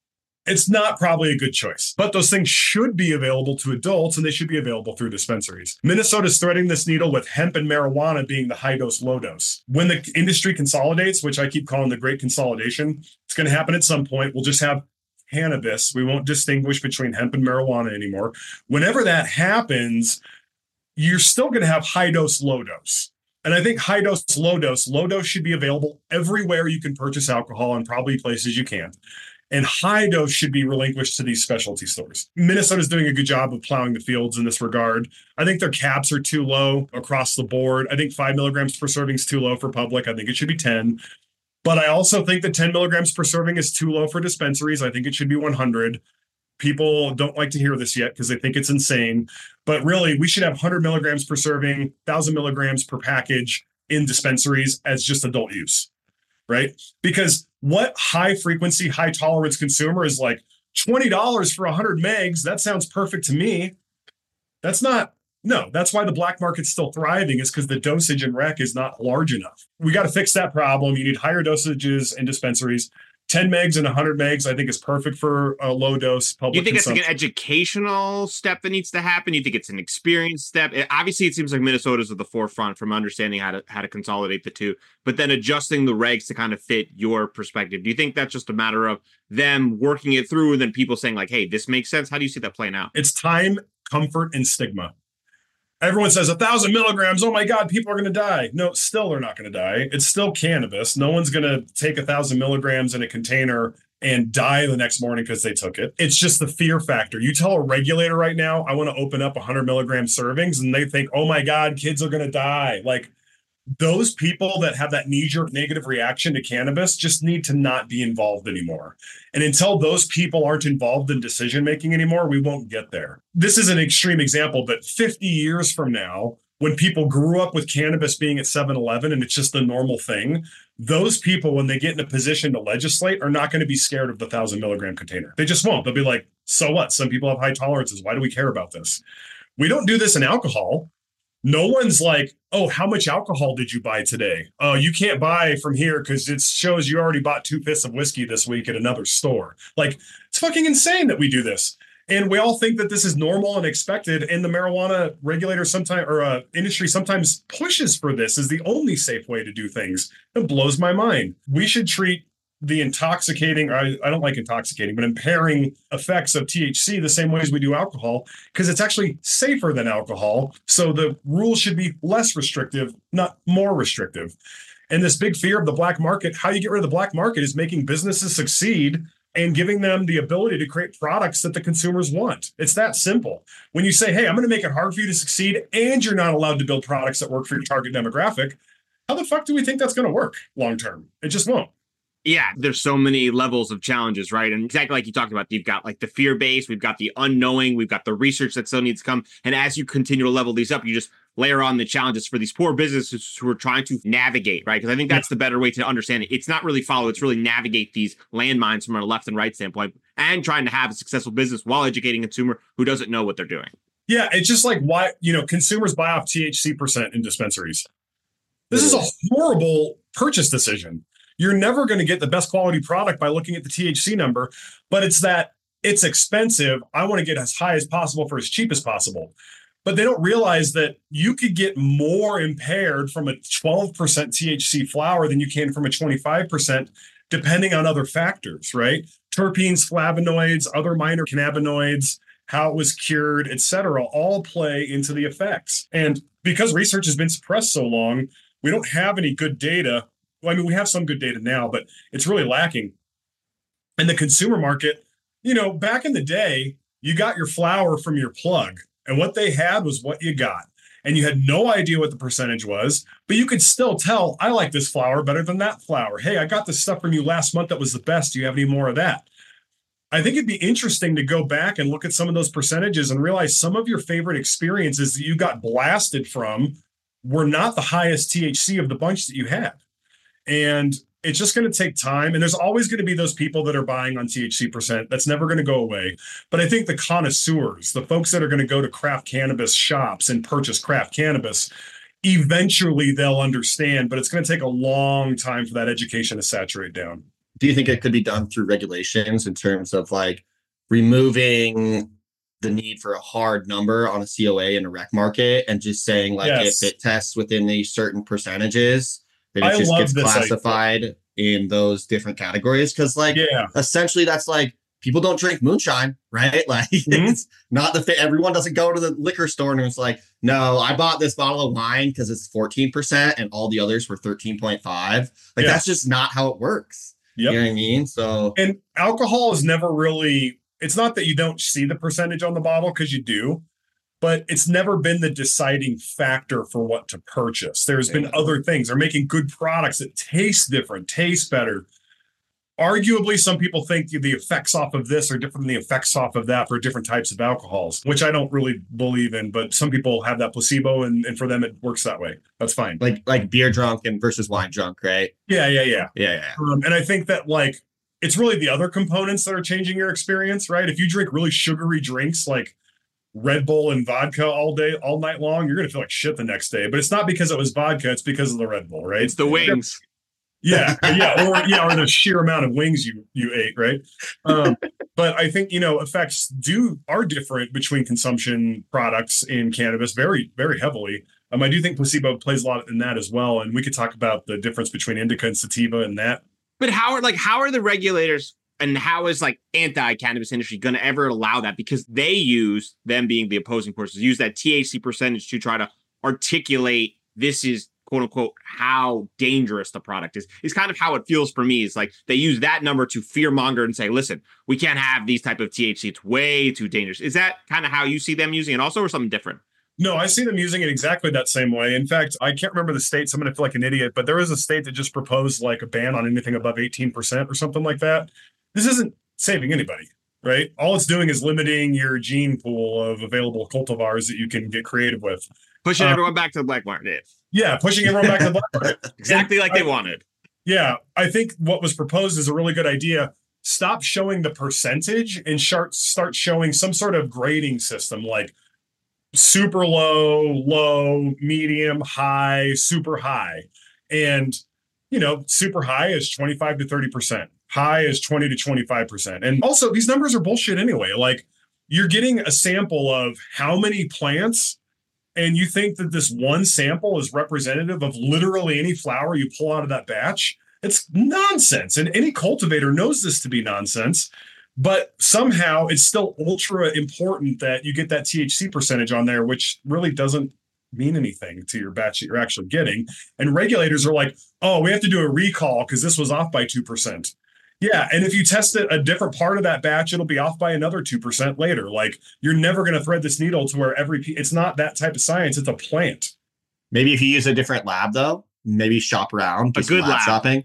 it's not probably a good choice. But those things should be available to adults, and they should be available through dispensaries. Minnesota's threading this needle with hemp and marijuana being the high dose, low dose. When the industry consolidates, which I keep calling the great consolidation, it's going to happen at some point. We'll just have cannabis. We won't distinguish between hemp and marijuana anymore. Whenever that happens, you're still going to have high dose, low dose. And I think high dose, low dose, low dose should be available everywhere you can purchase alcohol and probably places you can't. And high dose should be relinquished to these specialty stores. Minnesota's doing a good job of plowing the fields in this regard. I think their caps are too low across the board. I think five milligrams per serving is too low for public. I think it should be ten. But I also think that ten milligrams per serving is too low for dispensaries. I think it should be one hundred. People don't like to hear this yet because they think it's insane. But really, we should have one hundred milligrams per serving, one thousand milligrams per package in dispensaries as just adult use, right? Because what high frequency, high tolerance consumer is like twenty dollars for one hundred megs? That sounds perfect to me. That's not, no, that's why the black market's still thriving, is because the dosage in rec is not large enough. We got to fix that problem. You need higher dosages in dispensaries. ten megs and one hundred megs, I think, is perfect for a low dose public. You think it's like an educational step that needs to happen? You think it's an experience step? It, obviously, it seems like Minnesota's at the forefront from understanding how to how to consolidate the two, but then adjusting the regs to kind of fit your perspective. Do you think that's just a matter of them working it through and then people saying like, hey, this makes sense? How do you see that playing out? It's time, comfort, and stigma. Everyone says a thousand milligrams. Oh my God, people are going to die. No, still they're not going to die. It's still cannabis. No one's going to take a thousand milligrams in a container and die the next morning because they took it. It's just the fear factor. You tell a regulator right now, I want to open up one hundred milligram servings, and they think, oh my God, kids are going to die. Like, those people that have that knee-jerk negative reaction to cannabis just need to not be involved anymore. And until those people aren't involved in decision-making anymore, we won't get there. This is an extreme example, but fifty years from now, when people grew up with cannabis being at seven eleven and it's just the normal thing, those people, when they get in a position to legislate, are not going to be scared of the one thousand milligram container. They just won't. They'll be like, so what? Some people have high tolerances. Why do we care about this? We don't do this in alcohol. No one's like, oh, how much alcohol did you buy today? Oh, you can't buy from here because it shows you already bought two fifths of whiskey this week at another store. Like, it's fucking insane that we do this. And we all think that this is normal and expected. And the marijuana regulator sometimes, or uh, industry sometimes pushes for this as the only safe way to do things. It blows my mind. We should treat the intoxicating, I, I don't like intoxicating, but impairing effects of T H C the same way as we do alcohol, because it's actually safer than alcohol. So the rules should be less restrictive, not more restrictive. And this big fear of the black market, how you get rid of the black market is making businesses succeed and giving them the ability to create products that the consumers want. It's that simple. When you say, hey, I'm going to make it hard for you to succeed and you're not allowed to build products that work for your target demographic, how the fuck do we think that's going to work long term? It just won't. Yeah, there's so many levels of challenges, right? And exactly like you talked about, you've got like the fear base, we've got the unknowing, we've got the research that still needs to come. And as you continue to level these up, you just layer on the challenges for these poor businesses who are trying to navigate, right? Because I think that's the better way to understand it. It's not really follow, it's really navigate these landmines from a left and right standpoint and trying to have a successful business while educating a consumer who doesn't know what they're doing. Yeah, it's just like why, you know, consumers buy off T H C percent in dispensaries. This is a horrible purchase decision. You're never going to get the best quality product by looking at the T H C number, but it's that it's expensive. I want to get as high as possible for as cheap as possible. But they don't realize that you could get more impaired from a twelve percent T H C flower than you can from a twenty-five percent, depending on other factors, right? Terpenes, flavonoids, other minor cannabinoids, how it was cured, et cetera, all play into the effects. And because research has been suppressed so long, we don't have any good data. Well, I mean, we have some good data now, but it's really lacking. And the consumer market, you know, back in the day, you got your flower from your plug, and what they had was what you got. And you had no idea what the percentage was, but you could still tell, I like this flower better than that flower. Hey, I got this stuff from you last month that was the best. Do you have any more of that? I think it'd be interesting to go back and look at some of those percentages and realize some of your favorite experiences that you got blasted from were not the highest T H C of the bunch that you had. And it's just going to take time. And there's always going to be those people that are buying on T H C percent. That's never going to go away. But I think the connoisseurs, the folks that are going to go to craft cannabis shops and purchase craft cannabis, eventually they'll understand. But it's going to take a long time for that education to saturate down. do you think it could be done through regulations in terms of like removing the need for a hard number on a C O A in a rec market and just saying like Yes. if it tests within these certain percentages, then it I just love gets this classified in those different categories? Because like Yeah. essentially that's like people don't drink moonshine, right? Like Mhm. it's not the fit. Everyone doesn't go to the liquor store and it's like, no, I bought this bottle of wine because it's fourteen percent and all the others were thirteen point five. Like Yeah. that's just not how it works. Yep. You know what I mean? So And alcohol is never really, it's not that you don't see the percentage on the bottle, because you do, but it's never been the deciding factor for what to purchase. There's been other things. They're making good products that taste different, taste better. Arguably, some people think the effects off of this are different than the effects off of that for different types of alcohols, which I don't really believe in, but some people have that placebo, and, and for them it works that way. That's fine. like like beer drunk and versus wine drunk, right? Yeah, yeah, yeah. Yeah, yeah. Um, and I think that like it's really the other components that are changing your experience, right? If you drink really sugary drinks like Red Bull and vodka all day, all night long, you're gonna feel like shit the next day. But it's not because it was vodka; it's because of the Red Bull, right? It's the wings. Yeah, yeah, or yeah, or the sheer amount of wings you you ate, right? Um, but I think you know effects do are different between consumption products in cannabis, very very heavily. Um, I do think placebo plays a lot in that as well, and we could talk about the difference between indica and sativa and that. But how are like how are the regulators and how is like anti-cannabis industry going to ever allow that? Because they use, them being the opposing forces, use that T H C percentage to try to articulate this is quote unquote how dangerous the product is. Is kind of how it feels for me. Is like they use that number to fearmonger and say, listen, we can't have these type of T H C. It's way too dangerous. Is that kind of how you see them using it also, or something different? No, I see them using it exactly that same way. In fact, I can't remember the state, so I'm going to feel like an idiot, but there is a state that just proposed like a ban on anything above eighteen percent or something like that. This isn't saving anybody, right? All it's doing is limiting your gene pool of available cultivars that you can get creative with. Pushing Uh, everyone back to the black market. Yeah, pushing everyone back to the black market. Exactly like they I- wanted. Yeah, I think what was proposed is a really good idea. Stop showing the percentage and start start showing some sort of grading system, like super low, low, medium, high, super high. And, you know, super high is twenty-five to thirty percent. High is twenty to twenty-five percent. And also, these numbers are bullshit anyway. Like, you're getting a sample of how many plants, and you think that this one sample is representative of literally any flower you pull out of that batch. It's nonsense. And any cultivator knows this to be nonsense. But somehow it's still ultra important that you get that T H C percentage on there, which really doesn't mean anything to your batch that you're actually getting. And regulators are like, oh, we have to do a recall because this was off by two percent. Yeah. And if you test it a different part of that batch, it'll be off by another two percent later. Like, you're never going to thread this needle to where every, p- it's not that type of science. It's a plant. Maybe if you use a different lab though, maybe shop around, do A some good lab, lab. shopping.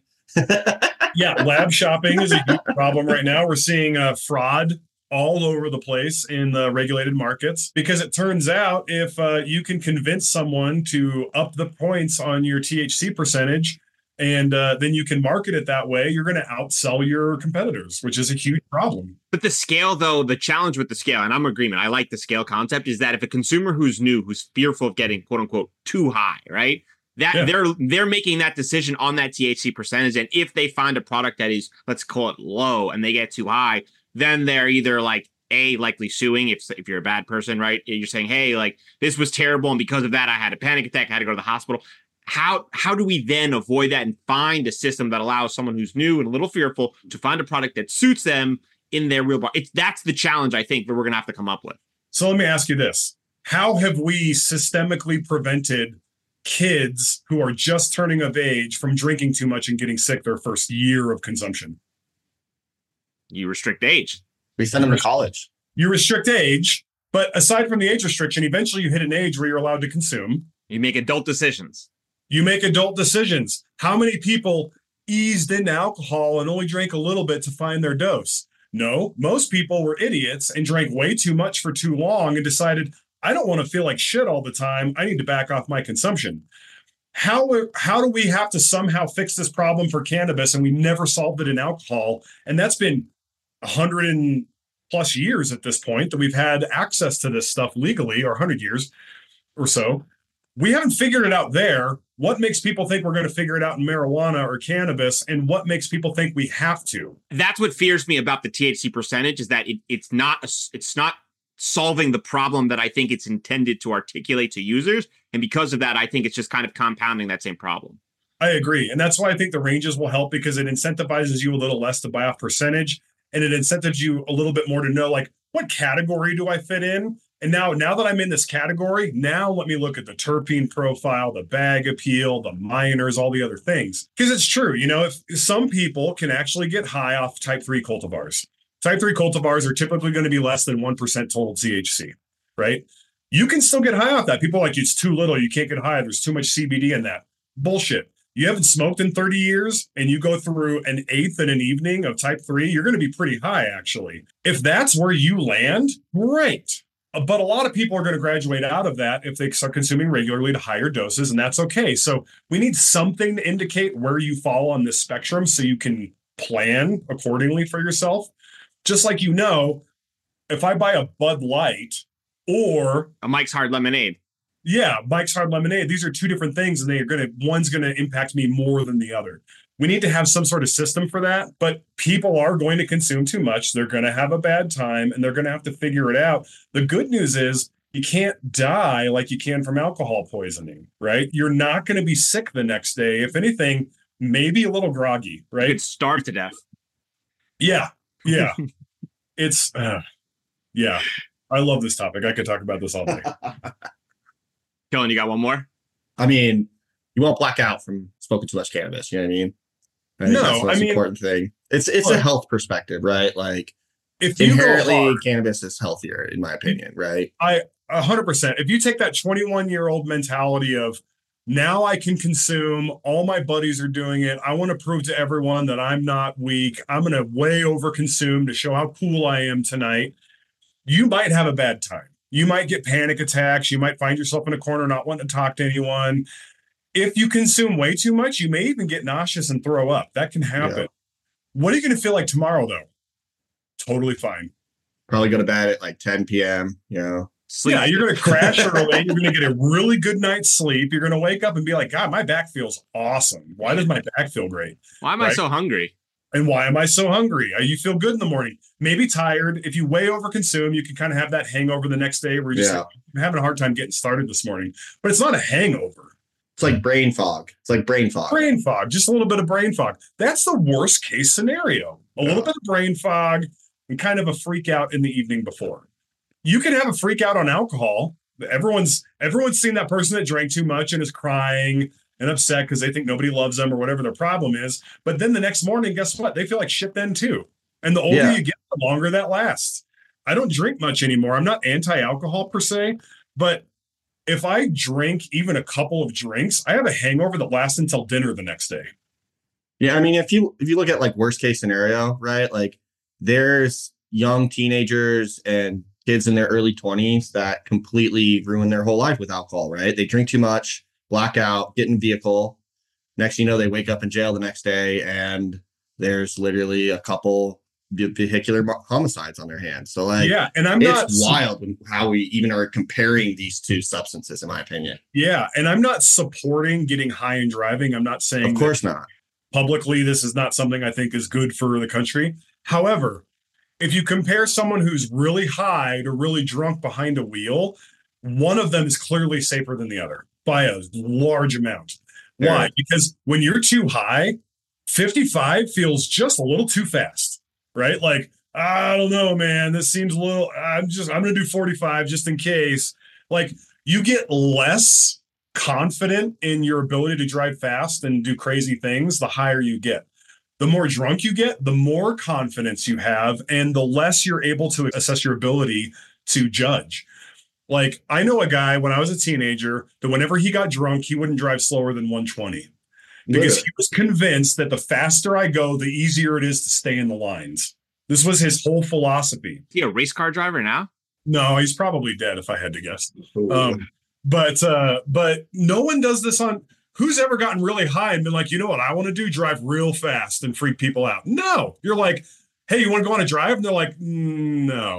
Yeah, lab shopping is a huge problem right now. We're seeing uh, fraud all over the place in the regulated markets because it turns out if uh, you can convince someone to up the points on your T H C percentage and uh, then you can market it that way, you're going to outsell your competitors, which is a huge problem. But the scale, though, the challenge with the scale, and I'm in agreement, I like the scale concept, is that if a consumer who's new, who's fearful of getting quote unquote too high, right? That Yeah. they're they're making that decision on that T H C percentage. And if they find a product that is, let's call it low, and they get too high, then they're either like a likely suing if if you're a bad person, right? You're saying, hey, like this was terrible, and because of that, I had a panic attack, I had to go to the hospital. How how do we then avoid that and find a system that allows someone who's new and a little fearful to find a product that suits them in their real bar? It's that's the challenge I think that we're gonna have to come up with. So let me ask you this. How have we systemically prevented kids who are just turning of age from drinking too much and getting sick their first year of consumption? You restrict age. We send them to college. You restrict age, but aside from the age restriction, eventually you hit an age where you're allowed to consume. You make adult decisions. You make adult decisions. How many people eased into alcohol and only drank a little bit to find their dose? No, most people were idiots and drank way too much for too long and decided, I don't want to feel like shit all the time. I need to back off my consumption. How, how do we have to somehow fix this problem for cannabis and we never solved it in alcohol? And that's been a hundred and plus years at this point that we've had access to this stuff legally, or a hundred years or so. We haven't figured it out there. what makes people think we're going to figure it out in marijuana or cannabis, and what makes people think we have to? That's what fears me about the T H C percentage, is that it, it's not a, it's not solving the problem that I think it's intended to articulate to users. And because of that, I think it's just kind of compounding that same problem. I agree. And that's why I think the ranges will help, because it incentivizes you a little less to buy off percentage, and it incentivizes you a little bit more to know, like, what category do I fit in? And now, now that I'm in this category, now let me look at the terpene profile, the bag appeal, the minors, all the other things. Because it's true, you know, if some people can actually get high off type three cultivars. Type three cultivars are typically going to be less than one percent total T H C, right? You can still get high off that. People are like, it's too little, you can't get high, there's too much C B D in that. Bullshit. You haven't smoked in thirty years and you go through an eighth in an evening of type three, you're going to be pretty high, actually. If that's where you land, great. But a lot of people are going to graduate out of that if they start consuming regularly to higher doses, and that's okay. So we need something to indicate where you fall on this spectrum so you can plan accordingly for yourself. Just like, you know, if I buy a Bud Light or a Mike's Hard Lemonade. Yeah, Mike's Hard Lemonade. These are two different things, and they are going to, one's going to impact me more than the other. We need to have some sort of system for that, but people are going to consume too much. They're going to have a bad time, and they're going to have to figure it out. The good news is you can't die like you can from alcohol poisoning, right? You're not going to be sick the next day. If anything, maybe a little groggy, right? You could starve to death. Yeah, yeah. it's, uh, yeah. I love this topic. I could talk about this all day. Kellen, you got one more? I mean, you won't black out from smoking too much cannabis. You know what I mean? I think no, that's the most I mean, important thing. It's it's well, a health perspective, right? Like, if you inherently, go hard, cannabis is healthier, in my opinion, right? I a hundred percent. If you take that twenty-one year old mentality of, now I can consume, all my buddies are doing it, I want to prove to everyone that I'm not weak, I'm going to way over consume to show how cool I am tonight, you might have a bad time. You might get panic attacks. You might find yourself in a corner not wanting to talk to anyone. If you consume way too much, you may even get nauseous and throw up. That can happen. Yeah. What are you going to feel like tomorrow, though? Totally fine. Probably go to bed at like ten p.m., you know? Sleep. Yeah, you're going to crash early. You're going to get a really good night's sleep. You're going to wake up and be like, God, my back feels awesome. Why does my back feel great? Why am right? I so hungry? And why am I so hungry? You feel good in the morning, maybe tired. If you way over consume, you can kind of have that hangover the next day where you're just yeah. like, I'm having a hard time getting started this morning. But it's not a hangover. It's like brain fog. It's like brain fog. Brain fog, just a little bit of brain fog. That's the worst case scenario. A yeah. little bit of brain fog and kind of a freak out in the evening before. You can have a freak out on alcohol. Everyone's everyone's seen that person that drank too much and is crying and upset because they think nobody loves them or whatever their problem is. But then the next morning, guess what? They feel like shit then too. And the older yeah. you get, the longer that lasts. I don't drink much anymore. I'm not anti-alcohol per se, but if I drink even a couple of drinks, I have a hangover that lasts until dinner the next day. Yeah, I mean, if you if you look at like worst case scenario, right? Like there's young teenagers and kids in their early twenties that completely ruin their whole life with alcohol, right? They drink too much, black out, get in a vehicle. Next, you know, they wake up in jail the next day and there's literally a couple vehicular homicides on their hands. So like, yeah, and I'm it's not wild how we even are comparing these two substances, in my opinion. Yeah, and I'm not supporting getting high and driving. I'm not saying, of course not. Publicly, this is not something I think is good for the country. However, if you compare someone who's really high to really drunk behind a wheel, one of them is clearly safer than the other by a large amount. Yeah. Why? Because when you're too high, fifty-five feels just a little too fast, right? Like, I don't know, man, this seems a little, I'm just, I'm going to do forty-five just in case. Like, you get less confident in your ability to drive fast and do crazy things the higher you get. The more drunk you get, the more confidence you have, and the less you're able to assess your ability to judge. Like, I know a guy when I was a teenager that whenever he got drunk, he wouldn't drive slower than one twenty because Really? he was convinced that the faster I go, the easier it is to stay in the lines. This was his whole philosophy. Is he a race car driver now? No, he's probably dead if I had to guess. Um, but uh, but no one does this on. Who's ever gotten really high and been like, you know what I want to do? Drive real fast and freak people out. No, you're like, hey, you want to go on a drive? And they're like, mm, no.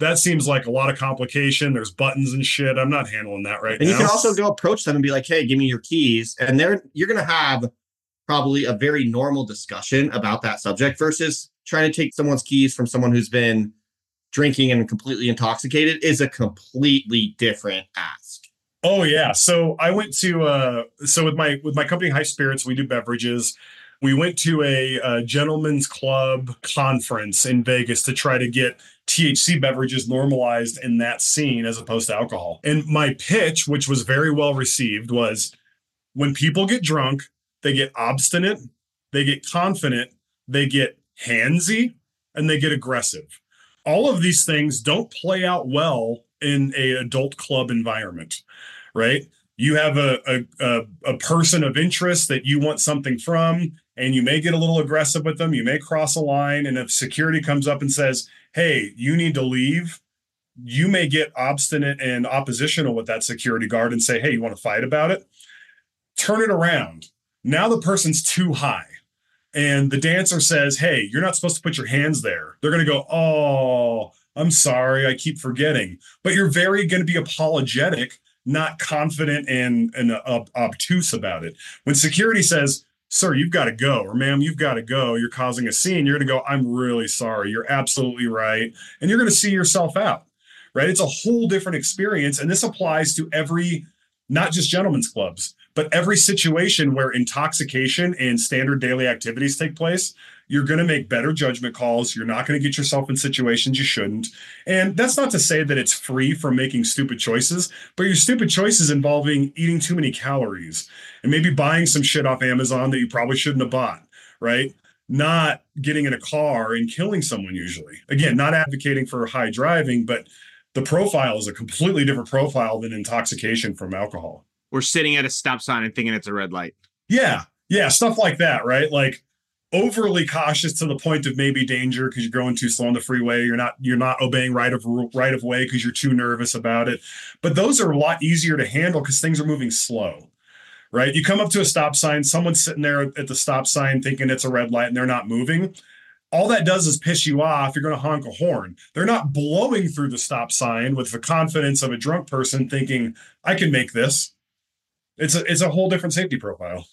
that seems like a lot of complication. There's buttons and shit. I'm not handling that right and now. And you can also go approach them and be like, hey, give me your keys. And they're, you're going to have probably a very normal discussion about that subject versus trying to take someone's keys from someone who's been drinking and completely intoxicated is a completely different ask. Oh yeah. So I went to, uh, so with my, with my company, High Spirits, we do beverages. We went to a, a gentleman's club conference in Vegas to try to get T H C beverages normalized in that scene as opposed to alcohol. And my pitch, which was very well received, was when people get drunk, they get obstinate, they get confident, they get handsy, and they get aggressive. All of these things don't play out well in a adult club environment, right? You have a, a, a, a person of interest that you want something from, and you may get a little aggressive with them. You may cross a line. And if security comes up and says, hey, you need to leave, you may get obstinate and oppositional with that security guard and say, hey, you want to fight about it? Turn it around. Now the person's too high. And the dancer says, hey, you're not supposed to put your hands there. They're going to go, oh, I'm sorry, I keep forgetting. But you're very going to be apologetic, not confident and, and uh, obtuse about it. When security says, sir, you've got to go, or ma'am, you've got to go, you're causing a scene, you're going to go, I'm really sorry. You're absolutely right. And you're going to see yourself out, right? It's a whole different experience. And this applies to every, not just gentlemen's clubs, but every situation where intoxication and standard daily activities take place. You're going to make better judgment calls. You're not going to get yourself in situations you shouldn't. And that's not to say that it's free from making stupid choices, but your stupid choices involving eating too many calories and maybe buying some shit off Amazon that you probably shouldn't have bought, right? Not getting in a car and killing someone usually. Again, not advocating for high driving, but the profile is a completely different profile than intoxication from alcohol. We're sitting at a stop sign and thinking it's a red light. Yeah. Yeah. Stuff like that, right? Like overly cautious to the point of maybe danger because you're going too slow on the freeway. You're not, you're not obeying right of right of way because you're too nervous about it. But those are a lot easier to handle because things are moving slow, right? You come up to a stop sign, someone's sitting there at the stop sign thinking it's a red light and they're not moving. All that does is piss you off. You're going to honk a horn. They're not blowing through the stop sign with the confidence of a drunk person thinking, I can make this. It's a, it's a whole different safety profile.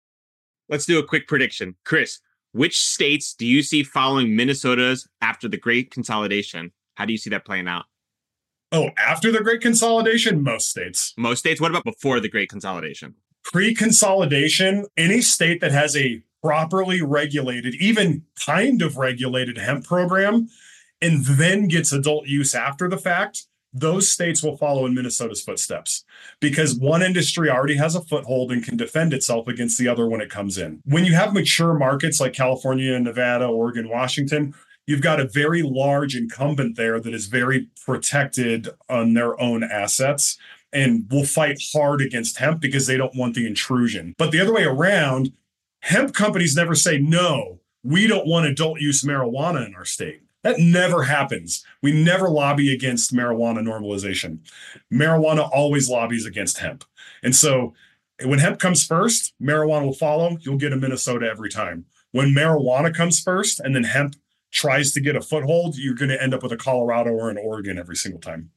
Let's do a quick prediction. Chris, which states do you see following Minnesota's after the Great Consolidation? How do you see that playing out? Oh, after the Great Consolidation, most states. Most states? What about before the Great Consolidation? Pre-consolidation, any state that has a properly regulated, even kind of regulated hemp program, and then gets adult use after the fact, those states will follow in Minnesota's footsteps because one industry already has a foothold and can defend itself against the other when it comes in. When you have mature markets like California, Nevada, Oregon, Washington, you've got a very large incumbent there that is very protected on their own assets and will fight hard against hemp because they don't want the intrusion. But the other way around, hemp companies never say, no, we don't want adult use marijuana in our state. That never happens. We never lobby against marijuana normalization. Marijuana always lobbies against hemp. And so when hemp comes first, marijuana will follow. You'll get a Minnesota every time. When marijuana comes first and then hemp tries to get a foothold, you're going to end up with a Colorado or an Oregon every single time.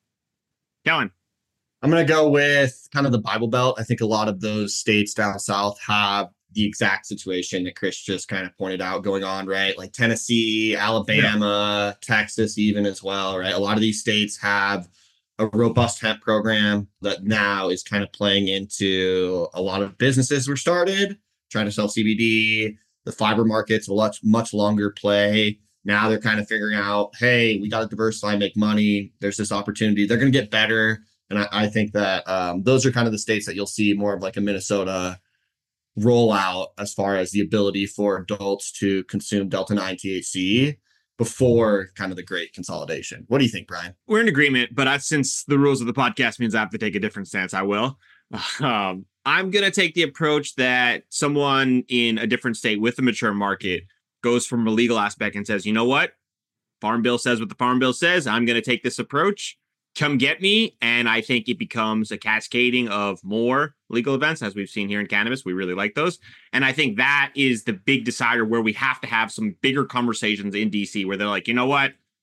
Kellen. I'm going to go with kind of the Bible Belt. I think a lot of those states down south have the exact situation that Chris just kind of pointed out going on, right? Like Tennessee, Alabama, yeah. Texas, even as well, right? A lot of these states have a robust hemp program that now is kind of playing into a lot of businesses were started trying to sell C B D. The fiber market's a much, much longer play. Now they're kind of figuring out, hey, we got to diversify, make money. There's this opportunity. They're going to get better. And I, I think that um, those are kind of the states that you'll see more of like a Minnesota rollout as far as the ability for adults to consume Delta nine T H C before kind of the Great Consolidation. What do you think, Brian? We're in agreement, but I, since the rules of the podcast means I have to take a different stance, I will. Um, I'm going to take the approach that someone in a different state with a mature market goes from a legal aspect and says, you know what? Farm Bill says what the Farm Bill says. I'm going to take this approach. Come get me. And I think it becomes a cascading of more legal events, as we've seen here in cannabis. We really like those. And I think that is the big decider where we have to have some bigger conversations in D C where they're like, you know what?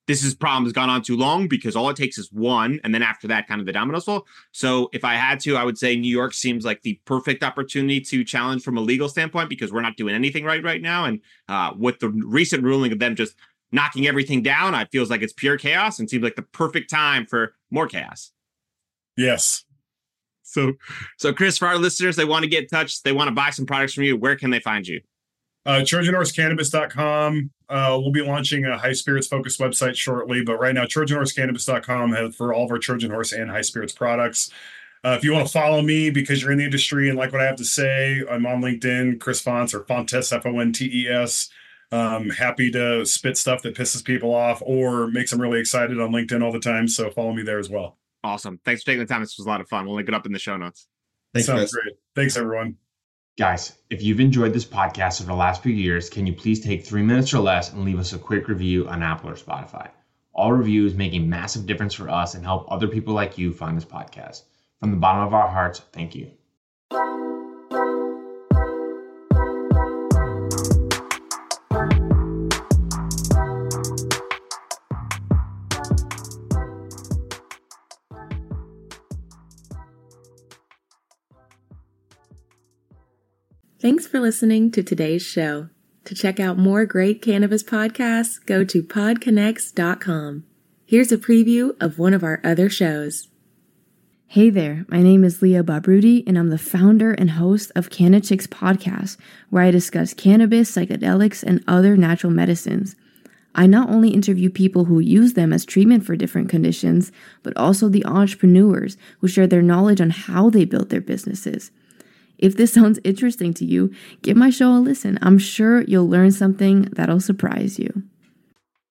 this is problem has gone on too long, because all it takes is one. And then after that, kind of the dominoes fall. So if I had to, I would say New York seems like the perfect opportunity to challenge from a legal standpoint, because we're not doing anything right right now. And uh, with the recent ruling of them just knocking everything down, it feels like it's pure chaos and seems like the perfect time for more chaos. Yes. So, so Chris, for our listeners, they want to get in touch, they want to buy some products from you. Where can they find you? Uh, Trojan Horse Cannabis dot com. Uh, we'll be launching a high spirits focused website shortly, but right now, Trojan Horse Cannabis dot com has for all of our Trojan Horse and high spirits products. Uh, if you want to follow me because you're in the industry and like what I have to say, I'm on LinkedIn, Chris Fontes, or Fontes, F O N T E S. Um, happy to spit stuff that pisses people off or makes them really excited on LinkedIn all the time. So follow me there as well. Awesome. Thanks for taking the time. This was a lot of fun. We'll link it up in the show notes. Thanks, Sounds Chris. great. Thanks, everyone. Guys, if you've enjoyed this podcast over the last few years, can you please take three minutes or less and leave us a quick review on Apple or Spotify? All reviews make a massive difference for us and help other people like you find this podcast. From the bottom of our hearts, thank you. Thanks for listening to today's show. To check out more great cannabis podcasts, go to pod connects dot com. Here's a preview of one of our other shows. Hey there, my name is Leah Babrudi, and I'm the founder and host of Canachicks Podcast, where I discuss cannabis, psychedelics, and other natural medicines. I not only interview people who use them as treatment for different conditions, but also the entrepreneurs who share their knowledge on how they built their businesses. If this sounds interesting to you, give my show a listen. I'm sure you'll learn something that'll surprise you.